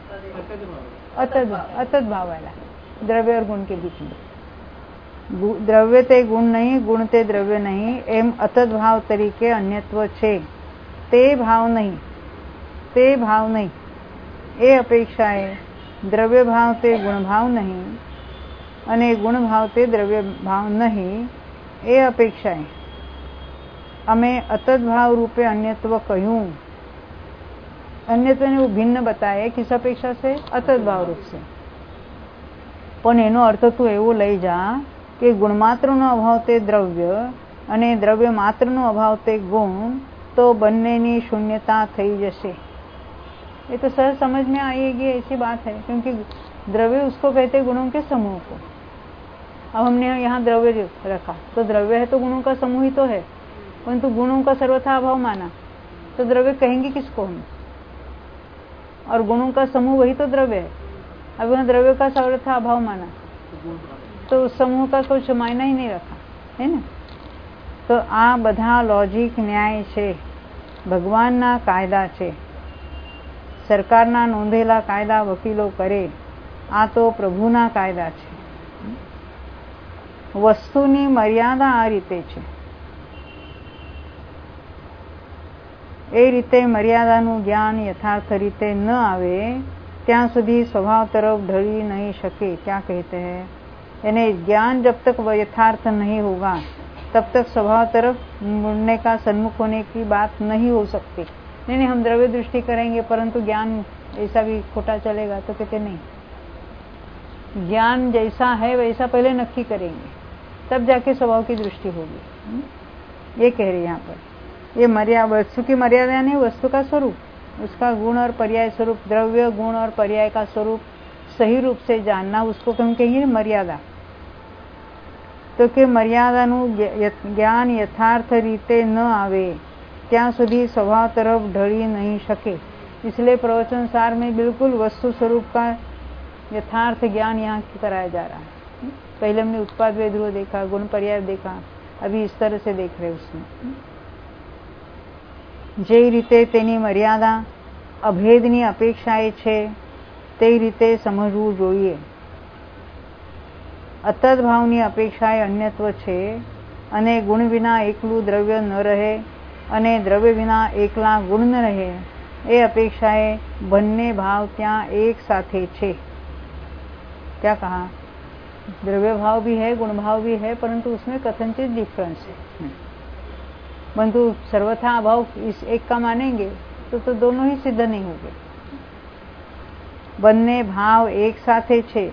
[SPEAKER 1] अतद् भाव वाला, द्रव्य और गुण के बीच में। द्रव्य ते गुण नहीं, गुण ते द्रव्य नहीं, एम अतद् भाव तरीके अन्यत्व छे। ते भाव नहीं, ते भाव नहीं, ए अपेक्षा है। द्रव्य भाव ते गुण भाव नहीं, अने गुण भाव ते द्रव्य भाव नहीं, ए अपेक्षा है। अमे अतद् भाव रूपे अन्यत्व कहूं, अन्यत्व ने वो भिन्न बताए, किस अपेक्षा से? अतद् भाव रूप से। पण एनो अर्थ तू एवो लई जा कि गुण मात्र नो अभाव ते द्रव्य अने द्रव्य मात्र नो अभाव ते गुण, तो बन्नेनी शून्यता थई जशे। ये तो सहज समझ में आएगी, ऐसी बात है, क्योंकि द्रव्य उसको कहते गुणों के समूह को, अब हमने यहाँ द्रव्य रखा, तो द्रव्य है तो गुणों का समूह ही तो है, परंतु गुणों का सर्वथा अभाव माना, तो द्रव्य कहेंगे किसको हम? और गुणों का समूह वही तो द्रव्य है। अब यहाँ द्रव्य का सर्वथा अभाव माना, तो उस समूह का कुछ मायना ही नहीं रखा, है ना? तो आ બધા लॉजिक न्याय છે, ભગવાનના કાયદા છે, સરકારના નોંધેલા કાયદા વકીલો કરે, આ તો પ્રભુના કાયદા છે। વસ્તુની મર્યાદા આ રીતે છે, એ રીતે મર્યાદાનું જ્ઞાન યથાર્થ રીતે ન આવે ત્યાં સુધી स्वभाव तरफ ढली नहीं सके। क्या कहते हैं? यानी ज्ञान जब तक यथार्थ नहीं होगा तब तक स्वभाव तरफ मुड़ने का, सन्मुख होने की बात नहीं हो सकती। नहीं, हम द्रव्य दृष्टि करेंगे परंतु ज्ञान ऐसा भी खोटा चलेगा, तो कहते नहीं, ज्ञान जैसा है वैसा पहले नक्की करेंगे, तब जाके स्वभाव की दृष्टि होगी। ये कह रहे यहाँ पर। ये मर्यादा, वस्तु की मर्यादा नहीं, वस्तु का स्वरूप, उसका गुण और पर्याय स्वरूप, द्रव्य गुण और पर्याय का स्वरूप सही रूप से जानना, उसको हम कहेंगे मर्यादा। तो कि मर्यादाનું જ્ઞાન यथार्थ रीते न आवे ત્યાં સુધી स्वभाव तरफ ढली नहीं सके। इसलिए प्रवचन सार में बिल्कुल वस्तु स्वरूप का यथार्थ ज्ञान यहाँ कराया जा रहा है। पहले हमने उत्पाद वेद्रो देखा, गुण पर्याय देखा, अभी इस तरह से देख रहे उसमें। જે રીતે તેની મર્યાદા અભેદની અપેક્ષાએ છે તે રીતે સમજવું જોઈએ। અતદ ભાવની અપેક્ષાએ અન્યત્વ છે અને ગુણ વિના એકલું દ્રવ્ય ન રહે અને દ્રવ્ય વિના એકલા ગુણ ન રહે, એ અપેક્ષાએ બંને ભાવ ત્યાં એક સાથે છે। क्या कहा? द्रव्य भाव भी है, गुण भाव भी है, परंतु उसमें कथनचित डिफरेंस है। परंतु सर्वथा अभाव इस एक का मानेंगे तो दोनों ही सिद्ध नहीं होंगे। બંને ભાવ એક સાથે છે।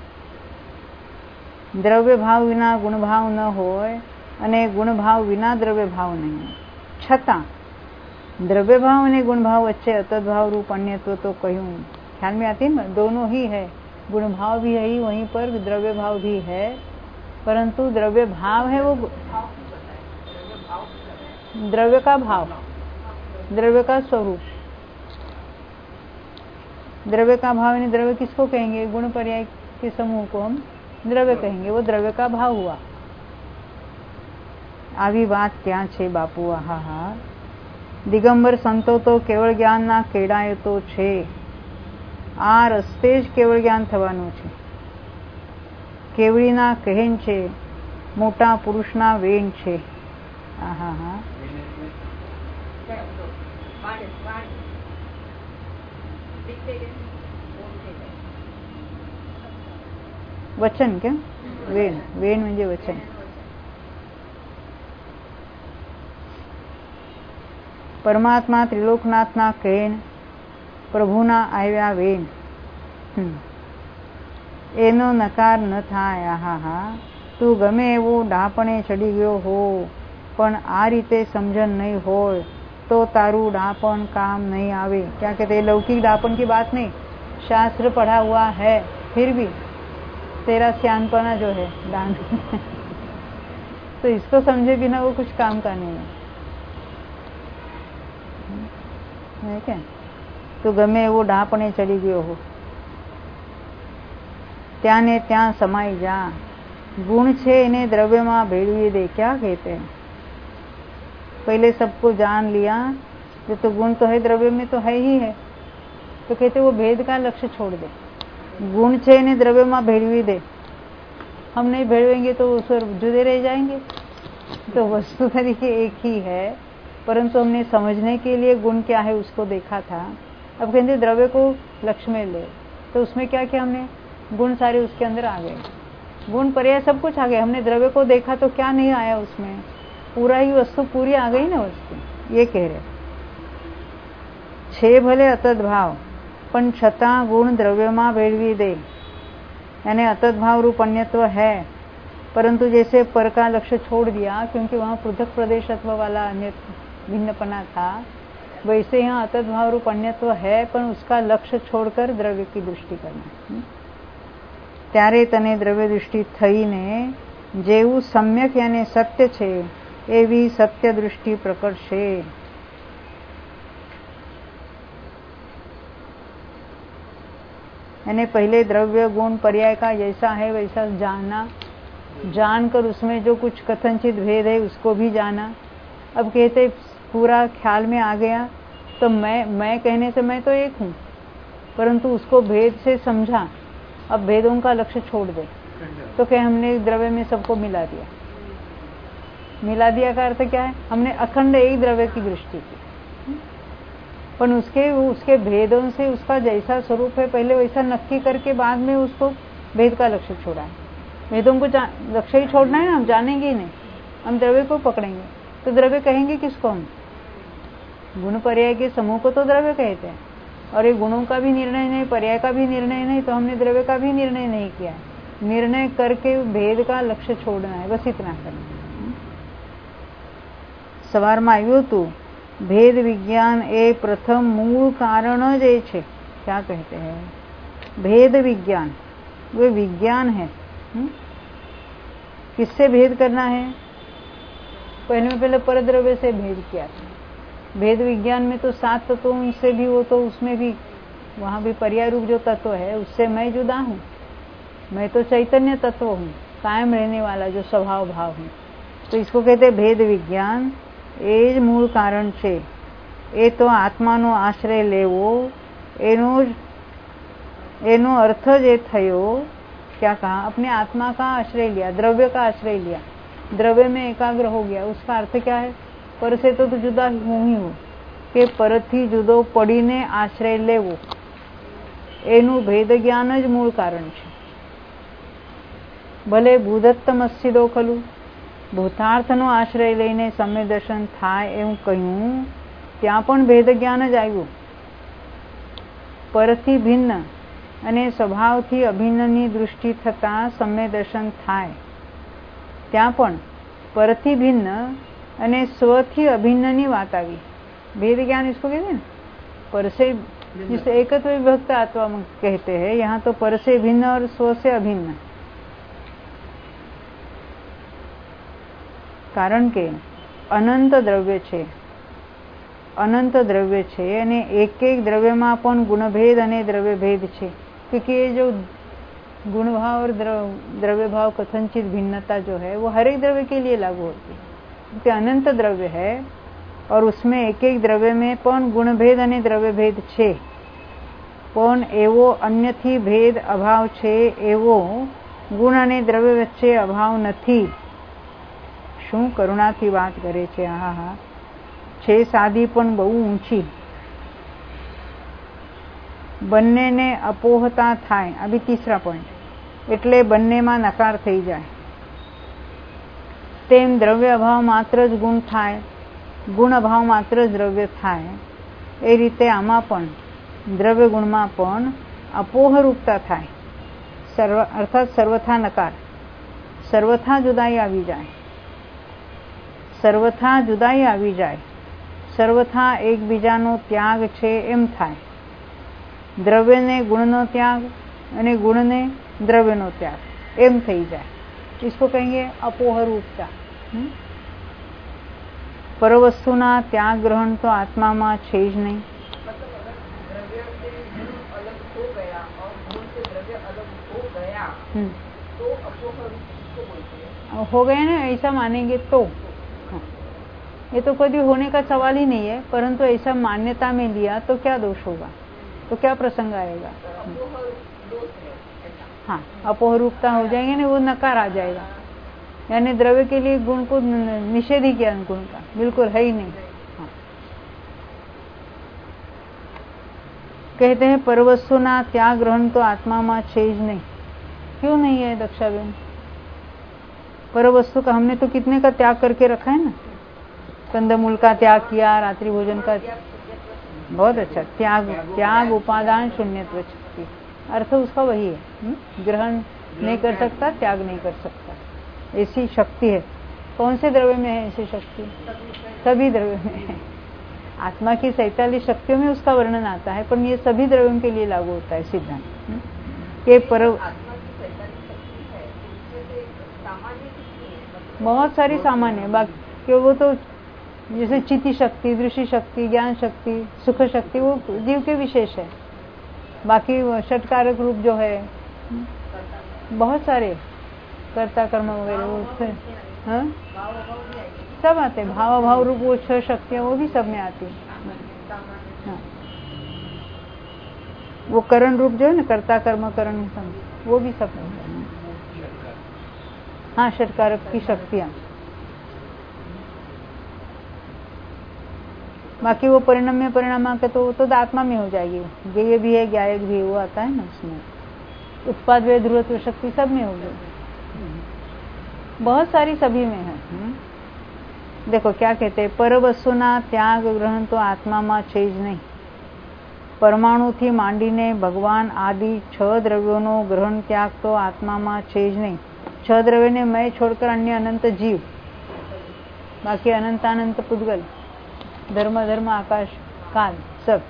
[SPEAKER 1] દ્રવ્ય ભાવ વિના ગુણ ભાવ ન હોય અને ગુણ ભાવ વિના દ્રવ્ય ભાવ નહીં, છતાં દ્રવ્ય भाव અને गुण भाव वच्चे अतद भाव रूप अन्यत्व तो कहूँ, ख्याल में आती है ना? दोनों ही है, गुण भाव भी है ही, वहीं पर द्रव्य भाव भी है, परंतु द्रव्य भाव है वो द्रव्य का भाव, द्रव्य का स्वरूप। द्रव्य का भाव यानी द्रव्य किसको कहेंगे? गुण पर्याय के समूह को हम द्रव्य कहेंगे, वो द्रव्य का भाव हुआ। આવી વાત ક્યાં છે બાપુ? આહા, દિગંબર સંતો તો કેવળ જ્ઞાનના કેડાએ તો છે, આ રસ્તે જ કેવળ જ્ઞાન થવાનું છે। કેવળીના કહેન છે, મોટા પુરુષના વેણ છે। આહા, वचन क्या? वेण, वेण म्हणजे वचन। परमात्मा त्रिलोकनाथना कहेन प्रभुना आव्या वेण, एनो नकार न थाय। आहा, तू गमे एवो ડાપણે ચડી ગયો હો પણ આ રીતે સમજણ नहीं હોય तो तारू डापन काम नहीं आवे। क्या कहते हैं? लौकिक डापन की बात नहीं, शास्त्र पढ़ा हुआ है फिर भी तेरा सियानपना जो है दान तो इसको समझे बिना वो कुछ काम का नहीं है क्या? तो गमे वो ડાપણે चढ़ी गयो हो त्याने त्या समाई जा, गुण छे इन्हें द्रव्य में भेड़वी दे। क्या कहते हैं? पहले सबको जान लिया, जो तो गुण तो है द्रव्य में तो है ही है, तो कहते वो भेद का लक्ष्य छोड़ दे। गुण छे इन्हें द्रव्य में भेड़वी दे, हम नहीं भेड़वेंगे तो उस जुदे रह जाएंगे। तो वस्तु तरीके एक ही है, परंतु हमने समझने के लिए गुण क्या है उसको देखा था। अब कहते द्रव्य को लक्ष्य में ले, तो उसमें क्या किया हमने? गुण सारे उसके अंदर आ गए, गुण पर्याय सब कुछ आ गया। हमने द्रव्य को देखा तो क्या नहीं आया उसमें? पूरा ही वस्तु पूरी आ गई ना वस्तु। ये कह रहे छे भले अतद भाव पण छता गुण द्रव्य में भेड़वी दे, यानी अतद भाव रूप अन्यत्व है, परंतु जैसे पर का लक्ष्य छोड़ दिया क्योंकि वहाँ पृथक प्रदेशत्व वाला अन्य भिन्नपना था, वैसे यहाँ अतद भाव रूप अन्यत्व है, पर उसका लक्ष्य छोड़कर द्रव्य की दृष्टि करना। ત્યારે તને દ્રવ્ય દૃષ્ટિ થઈને જેવું સમ્યક યાને સત્ય છે એવી સત્ય દૃષ્ટિ પ્રકટશે. यानी पहले द्रव्य गुण पर्याय का जैसा है वैसा जाना, जानकर उसमें जो कुछ कथनचित भेद है उसको भी जाना. अब कहते पूरा ख्याल में आ गया तो मैं कहने से मैं तो एक हूँ, परंतु उसको भेद से समझा. अब भेदों का लक्ष्य छोड़ दे तो क्या हमने द्रव्य में सबको मिला दिया. मिला दिया का अर्थ क्या है? हमने अखंड एक द्रव्य की दृष्टि की, पर उसके भेदों से उसका जैसा स्वरूप है पहले वैसा नक्की करके बाद में उसको भेद का लक्ष्य छोड़ा है. भेदों को लक्ष्य ही छोड़ना है ना, हम जानेंगे ही नहीं, हम द्रव्य को पकड़ेंगे. तो द्रव्य कहेंगे किसको? हम गुण पर्याय के समूह को तो द्रव्य कहते हैं, और ये गुणों का भी निर्णय नहीं, पर्याय का भी निर्णय नहीं, तो हमने द्रव्य का भी निर्णय नहीं किया है. निर्णय करके भेद का लक्ष्य छोड़ना है, बस इतना करना. सवार में આવ્યું હતું भेद विज्ञान ए प्रथम मूल कारण ज है. क्या कहते हैं? भेद विज्ञान वे विज्ञान है. किससे भेद करना है? पहले परद्रव्य से भेद किया था. भेद विज्ञान में तो 7 तत्वों से भी वो तो उसमें भी वहां भी पर्याय रूप जो तत्व है उससे मैं जुदा हूँ. मैं तो चैतन्य तत्व हूँ, कायम रहने वाला जो स्वभाव भाव हूँ. तो इसको कहते हैं भेद विज्ञान. એ જ મૂળ કારણ છે. એ તો આત્માનો આશ્રય લેવો એનો अर्थ જે થયો. क्या कहा? अपने आत्मा का आश्रय लिया, द्रव्य का आश्रय लिया, द्रव्य में एकाग्र हो गया. उसका अर्थ क्या है? पर से तो जुदा हूँ ही हूँ કે પરથી જુદો પડીને આશ્રય લેવો એનું ભેદ જ્ઞાન જ મૂળ કારણ છે. ભલે ભૂદત્તમસ્સિદો ખલું, ભૂતાર્થનો આશ્રય લઈને સમ્યક દર્શન થાય એવું કહ્યું, ત્યાં પણ ભેદ જ્ઞાન જ આવ્યું. પરથી ભિન્ન અને સ્વભાવથી અભિન્નની દૃષ્ટિ થતા સમ્યક દર્શન થાય, ત્યાં પણ પરથી ભિન્ન અને स्वથી અભિન્નની વાત આવી. भेद ज्ञान इसको कहते हैं. पर से जिसे एकत्व विभक्त आत्मा कहते हैं, यहाँ तो पर से भिन्न और स्व से अभिन्न. કારણ કે અનંત દ્રવ્ય છે, અનંત દ્રવ્ય છે અને એક એક દ્રવ્યમાં પણ ગુણભેદ અને દ્રવ્યભેદ છે. क्योंकि ये जो गुण भाव और द्रव्य भाव कथनचित भिन्नता जो है वो हर एक द्रव्य के लिए लागू होती है. क्योंकि अनंत द्रव्य है और उसमें एक एक द्रव्य में पण गुणभेद અને દ્રવ્યભેદ છે, પણ એવો અન્યથી ભેદ અભાવ છે એવો ગુણ અને દ્રવ્ય વચ્ચે અભાવ નથી. શું કરુણાથી વાત કરે છે! હા હા, છે સાદી પણ બહુ ઊંચી. બંનેને અપોહતા થાય. આ બી તીસરા પોઈન્ટ. એટલે બંનેમાં નકાર થઈ જાય. તેમ દ્રવ્ય અભાવ માત્ર જ ગુણ થાય, ગુણ અભાવ માત્ર જ દ્રવ્ય થાય. એ રીતે આમાં પણ દ્રવ્ય ગુણમાં પણ અપોહરૂપતા થાય. અર્થાત સર્વથા નકાર, સર્વથા જુદાઈ આવી જાય, સર્વથા જુદાઈ આવી જાય, સર્વથા એકબીજાનો ત્યાગ છે એમ થાય. દ્રવ્યને ગુણનો ત્યાગ અને ગુણને દ્રવ્યનો ત્યાગ એમ થઈ જાય. इसको कहेंगे अपोहरूपता. परवस्तुना त्याग ग्रहण तो आत्मा में છે જ नहीं. हो गया ना, ऐसा मानेंगे तो. ये तो कभी होने का सवाल ही नहीं है, परंतु ऐसा मान्यता में लिया तो क्या दोष होगा, तो क्या प्रसंग आएगा? हाँ, अपोहरूपता हो जाएंगे ना, वो नकार आ जाएगा. यानी द्रव्य के लिए गुण को निषेध ही किया, गुण का बिल्कुल है ही नहीं. हाँ. कहते हैं परवस्तुना त्याग ग्रहण तो आत्मा में છે જ नहीं. क्यों नहीं है दक्षाबेन? परवस्तु का हमने तो कितने का त्याग करके रखा है ना. कंदमूल का त्याग किया, रात्रि भोजन का. बहुत अच्छा. त्याग, त्याग उपादान शून्यत्व शक्ति, अर्थ उसका वही है. ग्रहण नहीं कर सकता, त्याग नहीं कर सकता, ऐसी शक्ति है. कौन से द्रव्य में है ऐसी शक्ति? सभी द्रव्य में है. आत्मा की 47 शक्तियों में उसका वर्णन आता है, पर ये सभी द्रव्यों के लिए लागू होता है सिद्धांत. के पर बहुत सारी सामान्य, बाकी वो तो जैसे चित्ती शक्ति, दृष्टि शक्ति, ज्ञान शक्ति, सुख शक्ति, वो जीव के विशेष है। बाकी षटकारक रूप जो है बहुत सारे, कर्ता कर्म वगैरह हाँ सब आते हैं। भाव भाव रूप वो 6 शक्तियां वो भी सब में आती है। हाँ। वो करण रूप जो है ना, कर्ता कर्म करण वो भी सब में। हाँ षटकारक की शक्तियां। बाकी वो परिणाम में परिणाम आके तो वो तो आत्मा में हो जाएगी। ज्ञेय भी है, ज्ञायक भी है, वो आता है ना उसमें। उत्पाद वे ध्रुवत्व शक्ति सब में होगी, बहुत सारी सभी में है। देखो क्या कहते हैं, पर वस्तुना त्याग ग्रहण तो आत्माમાં છે જ નહીં। પરમાણુથી માંડીને ભગવાન આદિ 6 દ્રવ્યોનો ગ્રહણ ત્યાગ તો આત્મામાં છે જ નહીં। 6 દ્રવ્યને मैं छोड़कर अन्य अनंत जीव, बाकी अनंतानंत पुद्गल, धर्म धर्म आकाश काल सब।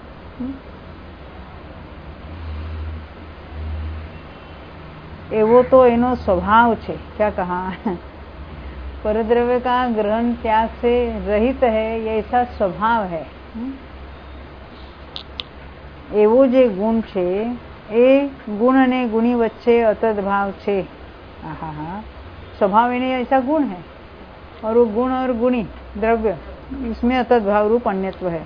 [SPEAKER 1] एवो तो एनो स्वभाव छे। क्या कहा, परद्रव्य का ग्रहण त्याग से रहित है, ये ऐसा स्वभाव है। एवो जे गुण छे ए गुण ने गुणी वच्चे अतद भाव छे। स्वभाव यानी ऐसा गुण है, और वो गुण और गुणी द्रव्य इसमें अतद भाव रूप अन्यत्व है।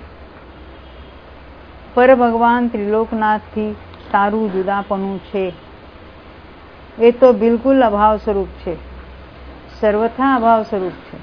[SPEAKER 1] पर भगवान त्रिलोकनाथ थी तारू जुदापणु छे, એ તો બિલકુલ અભાવ સ્વરૂપ છે, સર્વથા અભાવ સ્વરૂપ છે।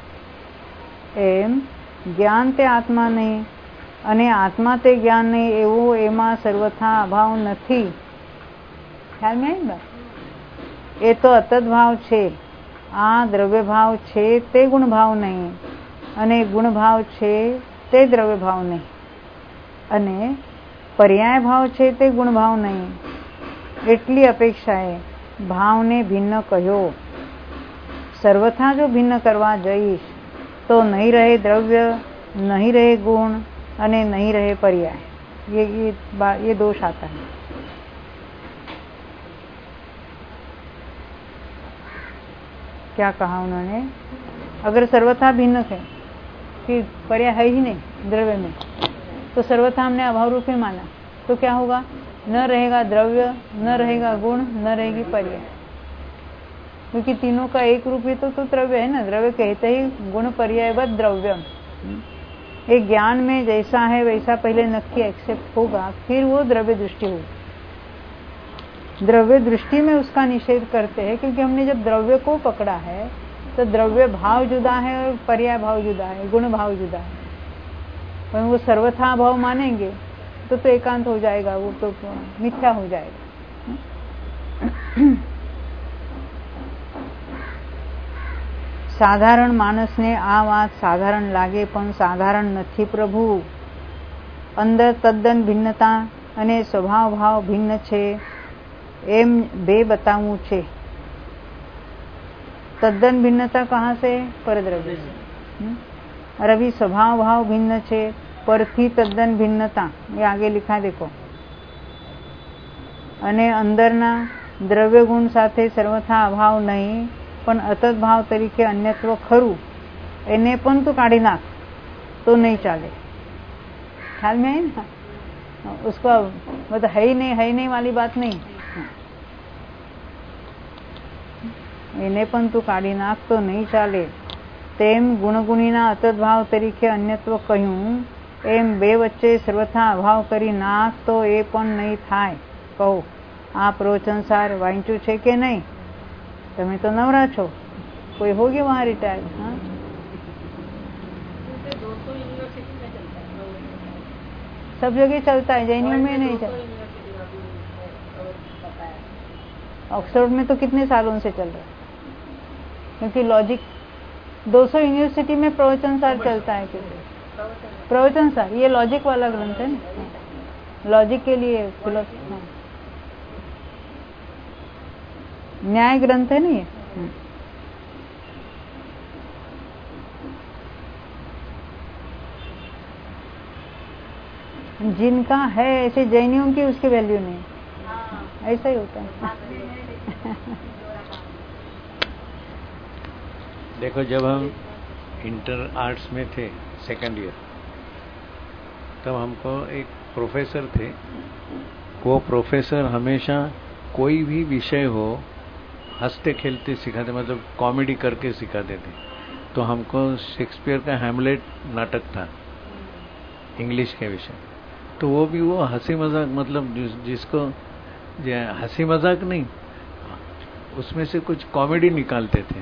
[SPEAKER 1] એમ જ્ઞાન તે આત્મા નહીં અને આત્મા તે જ્ઞાન નહીં, એવો એમાં સર્વથા અભાવ નથી। ખ્યાલ में आई बात? એ તો અતદ ભાવ છે। આ દ્રવ્ય ભાવ છે તે ગુણ ભાવ નહીં, અને ગુણ ભાવ છે તે દ્રવ્ય ભાવ નહીં, અને પર્યાય ભાવ છે તે ગુણ ભાવ નહીં। એટલી અપેક્ષાએ भावने भिन्न कहो। सर्वथा जो भिन्न करवा जईश तो नहीं रहे द्रव्य, नहीं रहे गुण, अने नहीं रहे पर्याय। ये दोष आता है। क्या कहा उन्होंने, अगर सर्वथा भिन्न है कि पर्याय है ही नहीं द्रव्य में, तो सर्वथा हमने अभाव रूप में माना, तो क्या होगा, न रहेगा द्रव्य, न रहेगा गुण, न रहेगी पर्याय। क्योंकि तीनों का एक रूप ही तो द्रव्य है ना। द्रव्य कहते ही गुण पर्यायवत द्रव्यम। एक ज्ञान में जैसा है वैसा पहले नक्की एक्सेप्ट होगा, फिर वो द्रव्य दृष्टि होगी। द्रव्य दृष्टि में उसका निषेध करते हैं, क्योंकि हमने जब द्रव्य को पकड़ा है तो द्रव्य भाव जुदा है और पर्याय भाव जुदा है, गुण भाव जुदा है। पर वो सर्वथा भाव मानेंगे तो एकांत हो जाएगा, वो तो मिथ्या हो जाएगा। साधारण मानस ने आ बात साधारण लागे, पण साधारण नथी प्रभु। अंदर तद्दन भिन्नता अने स्वभाव भाव भिन्न छे, एम बे बतावू छे। तद्दन भिन्नता कहाँ से, परद्रव्य से। रवि स्वभाव भाव भिन्न छे, परथी तद्दन भिन्नता, ये आगे लिखा देखो। अने अंदरना द्रव्य गुण साथे सर्वथा अभाव नहीं, पण अतत भाव तरीके अन्यत्व खरू, एने पण तू काढ़ी नाख तो नहीं चाले। ख्याल में है ना, उसको मतलब है ही नहीं वाली बात नहीं। एने पण तू काढ़ी नाख तो नहीं चाले। तेम गुणगुणीना अतत भाव तरीके अन्यत्व कहूं, एम बे वच्चे सर्वथा अभाव करी नाख तो ए पण नहीं थाय। कहो आ प्रवचनसार वांच्यु छे के नहीं? तमे तो नवरा छो, कोई होगी वहां रिटायर? हाँ, सब जगह चलता है, जैनियों में नहीं चलता। ऑक्सफोर्ड में तो कितने सालों से चल रहा है, क्योंकि लॉजिक 200 यूनिवर्सिटी में प्रवचनसार चलता है। क्योंकि प्रवचनसार ये लॉजिक वाला ग्रंथ है ना, लॉजिक के लिए फिलोसफी, न्याय ग्रंथ है ना ये। जिनका है ऐसे जैनियों की उसकी वैल्यू नहीं, ऐसा ही होता है।
[SPEAKER 2] देखो, जब हम इंटर आर्ट्स में थे सेकंड ईयर, तब हमको एक प्रोफेसर थे। वो प्रोफेसर हमेशा कोई भी विषय हो हंसते खेलते सिखाते, मतलब कॉमेडी करके सिखाते थे। तो हमको शेक्सपियर का हैमलेट नाटक था इंग्लिश के विषय, तो वो भी वो हंसी मजाक, मतलब जिसको हंसी मजाक नहीं, उसमें से कुछ कॉमेडी निकालते थे।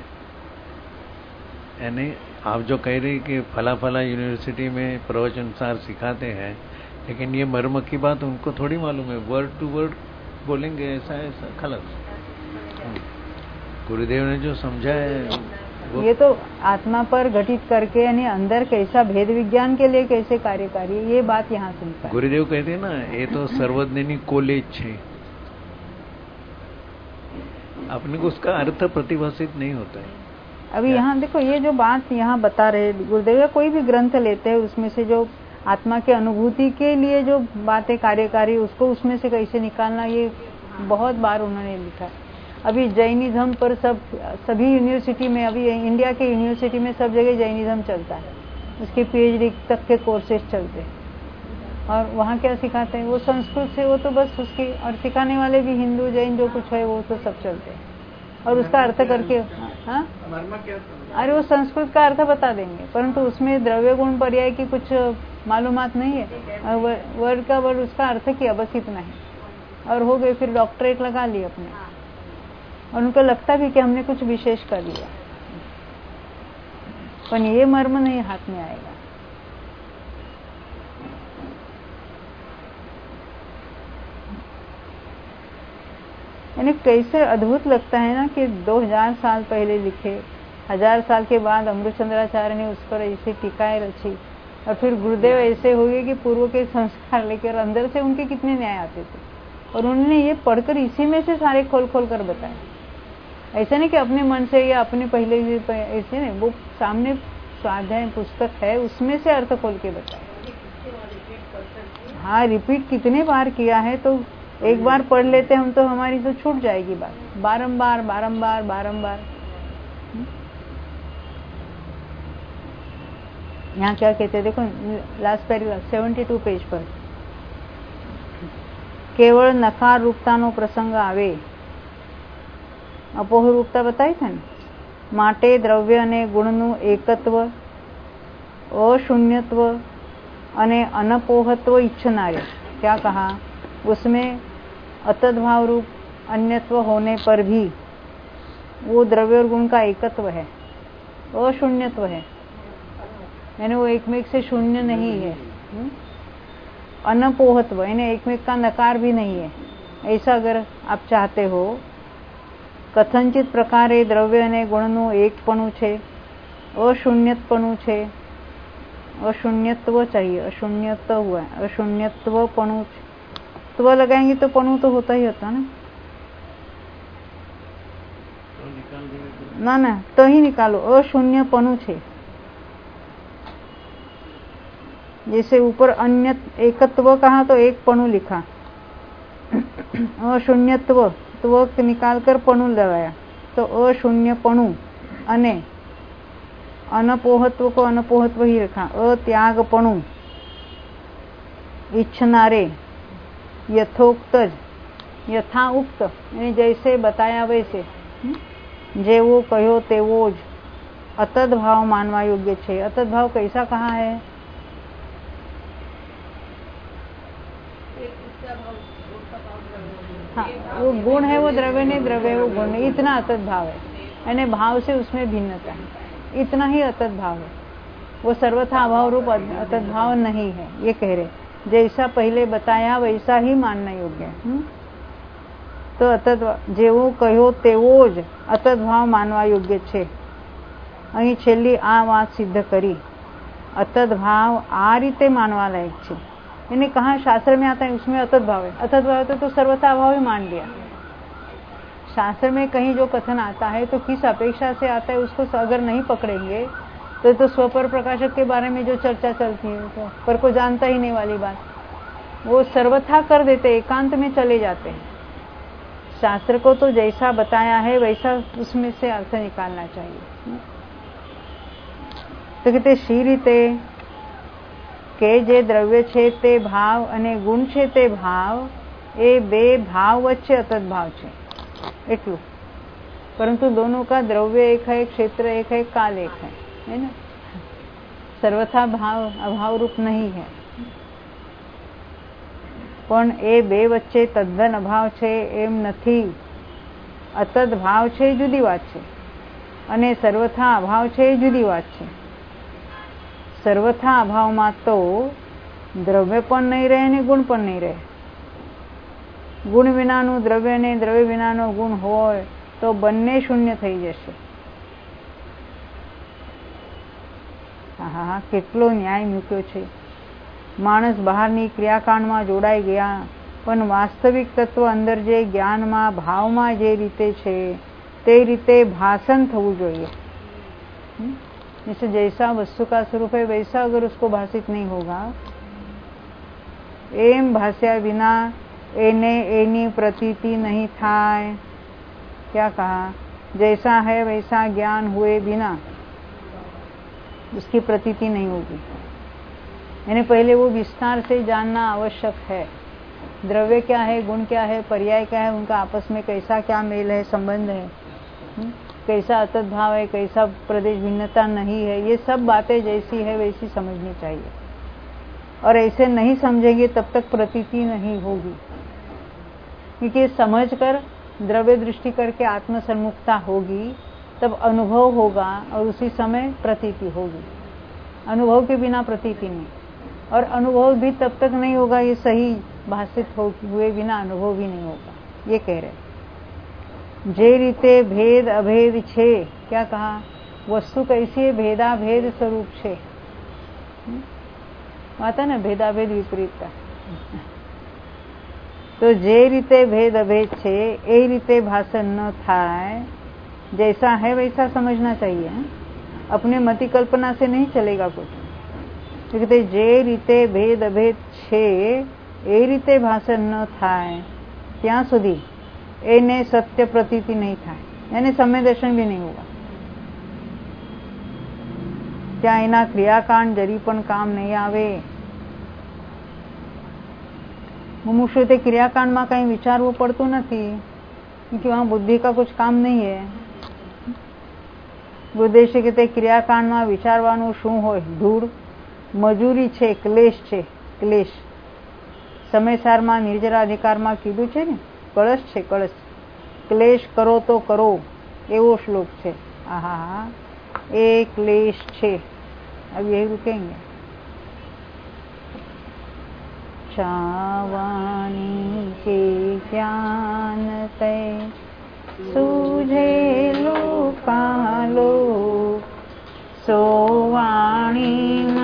[SPEAKER 2] यानी आप जो कह रही कि फला फला यूनिवर्सिटी में प्रवचनसार सिखाते हैं, लेकिन ये मर्म की बात उनको थोड़ी मालूम है। वर्ड टू वर्ड बोलेंगे ऐसा ऐसा खलस। गुरुदेव ने जो समझा है
[SPEAKER 1] ये तो आत्मा पर घटित करके, यानी अंदर कैसा भेद विज्ञान के लिए कैसे कार्यकारी, ये बात यहाँ सुनता है।
[SPEAKER 2] गुरुदेव कहते हैं ना, ये तो सर्वज्ञानी कोलेज है, अपने को उसका अर्थ प्रतिभाषित नहीं होता है।
[SPEAKER 1] अभी यहाँ देखो, ये जो बात यहाँ बता रहे गुरुदेव, कोई भी ग्रंथ लेते हैं उसमें से जो आत्मा के अनुभूति के लिए जो बातें कार्यकारी, उसको उसमें से कैसे निकालना, ये बहुत बार उन्होंने लिखा। अभी जैनिज्म पर सभी यूनिवर्सिटी में, अभी इंडिया के यूनिवर्सिटी में सब जगह जैनिज्म चलता है, उसके पीएचडी तक के कोर्सेज चलते हैं। और वहाँ क्या सिखाते हैं, वो संस्कृत से, वो तो बस उसकी, और सिखाने वाले भी हिंदू जैन जो कुछ है वो तो सब चलते हैं, और उसका अर्थ करके, हाँ, अरे वो संस्कृत का अर्थ बता देंगे, परंतु उसमें द्रव्य गुण पर्याय की कुछ मालूमात नहीं है। वर्ड का वर्ड उसका अर्थ किया, बस इतना ही, और हो गए, फिर डॉक्टरेट लगा ली अपने, और उनको लगता भी कि हमने कुछ विशेष कर लिया, पर ये मर्म नहीं हाथ में आएगा। यानी कैसे अद्भुत लगता है ना कि 2000 साल पहले लिखे, 1000 साल के बाद अमृतचंद्राचार्य ने उस पर ऐसी टीकाएं रची, और फिर गुरुदेव ऐसे हो गए कि पूर्व के संस्कार लेकर अंदर से उनके कितने न्याय आते थे, और उन्होंने ये पढ़कर इसी में से सारे खोल खोल कर बताए। ऐसा नहीं कि अपने मन से या अपने पहले ऐसे नहीं, वो सामने स्वाध्याय पुस्तक है उसमें से अर्थ खोल के बताए। हाँ, रिपीट कितने बार किया है, तो एक बार पढ़ लेते हम तो हमारी तो छूट जाएगी बात, बारंबार बारंबार बारंबार। यहाँ क्या कहते हैं, देखो लास्ट पैराग्राफ 72 पेज पर, केवल नकार रूपताનો प्रसंग आवे, અપોહ રૂપતા बताई था ने, માટે દ્રવ્ય અને ગુણનું એકત્વ, અશૂન્યत्व અને અનપોહत्व इच्छनार्य। क्या कहा, उसमें अतद्भाव रूप अन्यत्व होने पर भी वो द्रव्य और गुण का एकत्व है, अशून्यत्व है, यानी वो एक में एक से शून्य नहीं है। अनपोहत्व यानी एक में एक का नकार भी नहीं है। ऐसा अगर आप चाहते हो, कथनचित प्रकारे द्रव्य અને ગુણનું એકપણું છે, અશૂન્યપણું છે, अशून्यत्व चाहिए, अशून्यत्व हुआ है, अशून्यत्वपणु, त्व लगाएंगे तो पणु तो होता ही होता ना, ना ना तो ही निकालो, अशून्यपणु छे। जैसे ऊपर अन्य एकत्व कहा तो एक पणु लिखा, अशून्यत्व त्व निकाल कर पणु लगाया तो अशून्यपणु, अने अनपोहत्व को अनपोहत्व ही रखा, अत्यागपणु, इच्छनारे, यथोक्त, यथा उक्त यानी जैसे बताया वैसे, जेवो कहो तेवो ज, अतद्भाव मानवा योग्य छे। अतद्भाव कैसा कहा है, हाँ, वो गुण है, वो द्रव्य नहीं, द्रव्य है वो गुण नहीं, इतना अतद्भाव है, यानी भाव से उसमें भिन्नता है, इतना ही अतद्भाव है, वो सर्वथा अभाव रूप अतद्भाव नहीं है। ये कह रहे जैसा पहले बताया वैसा ही मानना योग्य है। तो अतद्भाव जेवो कहो तेवो ज अतद्भाव मानवा योग्य छे। અહીં છેલ્લી આ વાત સિદ્ધ કરી, अतद्भाव आ रीते मानवा लायक छे। यानी कहा शास्त्र में आता है उसमें अतद्भाव है, अतद्भाव तो सर्वथा अभाव ही मान लिया। शास्त्र में कहीं जो कथन आता है तो किस अपेक्षा से आता है उसको अगर नहीं पकड़ेंगे तो स्वपर प्रकाशक के बारे में जो चर्चा चलती है तो पर को जानता ही नहीं वाली बात, वो सर्वथा कर देते, एकांत में चले जाते हैं। शास्त्र को तो जैसा बताया है वैसा उसमें से अर्थ निकालना चाहिए। તો કે તે શી રીતે કે જે દ્રવ્ય છે તે ભાવ અને ગુણ છે તે ભાવ એ બે भाव વચ્ચે અતત भाव છે એટલું, परंतु दोनों का द्रव्य एक है, क्षेत्र एक है, काल एक है ना। सर्वथा भाव अभाव रूप नहीं है, पण ए बे वच्चे तद्दन अभाव छे एम नथी। अतत भाव छे जुदी वात छे अने सर्वथा अभाव छे जुदी वात छे। सर्वथा अभाव में तो द्रव्य पण नहीं रहे ने गुण पण नहीं रहे। गुण विनानु द्रव्य ने द्रव्य विनानो गुण होय तो बंने शून्य थई जशे। हाँ, केटलो न्याय मूक्यो छे। माणस बहारनी क्रियाकांड में जोड़ाई गया, पण वास्तविक तत्व अंदर जे ज्ञान में भाव में जे रीते छे ते रीते भाषण थवुं जोईए। जैसे जैसा वस्तु का स्वरूप है वैसा अगर उसको भाषित नहीं होगा, एम भाष्या बिना एने एनी प्रतीति नहीं थाय। क्या कहा? जैसा है वैसा ज्ञान हुए बिना उसकी प्रतीति नहीं होगी। यानी पहले वो विस्तार से जानना आवश्यक है। द्रव्य क्या है, गुण क्या है, पर्याय क्या है, उनका आपस में कैसा क्या मेल है, संबंध है, कैसा अतत भाव है, कैसा प्रदेश भिन्नता नहीं है, ये सब बातें जैसी है वैसी समझनी चाहिए। और ऐसे नहीं समझेंगे तब तक प्रतीति नहीं होगी, क्योंकि समझकर द्रव्य दृष्टि करके आत्म सम्मुखता होगी तब अनुभव होगा और उसी समय प्रतीति होगी। अनुभव के बिना प्रतीति नहीं, और अनुभव भी तब तक नहीं होगा ये सही भाषित हुए बिना अनुभव भी नहीं होगा। ये कह रहे जे रीते भेद अभेद छे। क्या कहा? वस्तु कैसी है? भेदा भेद स्वरूप छे। आता ना भेदाभेद विपरीतता। तो जे रीते भेद अभेद छे ए रीते भाषण न थाय। जैसा है वैसा समझना चाहिए, अपने मति कल्पना से नहीं चलेगा कुछ। क्योंकि जे रीते भेद अभेद छे ए रीते भाषण न थाय त्यां सुधी एने सत्य प्रतीति नहीं थाय, यानी समय दर्शन भी नहीं होगा। त्या एना क्रियाकांड जरी पण काम नहीं आवे। मुमुक्षु ते क्रियाकांड में कहीं विचारवू पड़तुं नथी, क्योंकि वहां बुद्धि का कुछ काम नहीं है। उद्देश्य के ते क्रियाकांड में विचारवानुं शुं होय? धूळ, मजूरी छे, क्लेश छे। क्लेश समयसार में निर्जराधिकार में कीधुं छे ने, कलश छे, कलश। क्लेश करो तो करो एवो श्लोक छे। आहा, ए क्लेश छे। अब यही रुकेंगे। चावाणी के ज्ञान ते सूझे लोकालो सोवाणी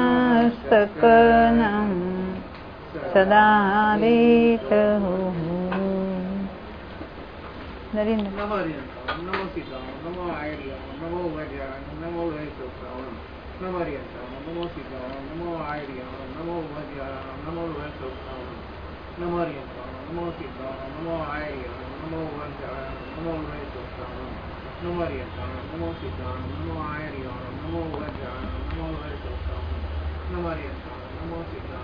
[SPEAKER 1] मस्तकनम सदा देत हो। नरेंद्र
[SPEAKER 3] नमो सीता नमो आर्य नमो वज्र नमो वैश्रवण नमो नमो सीता नमो आर्य नमो वज्र नमो वैश्रवण नमो नमो सीता नमो आर्य नमो वज्र नमो वैश्रवण नमो नमो सीता नमो आर्य नमो वज्र नमो वैश्रवण नमो नमो सीता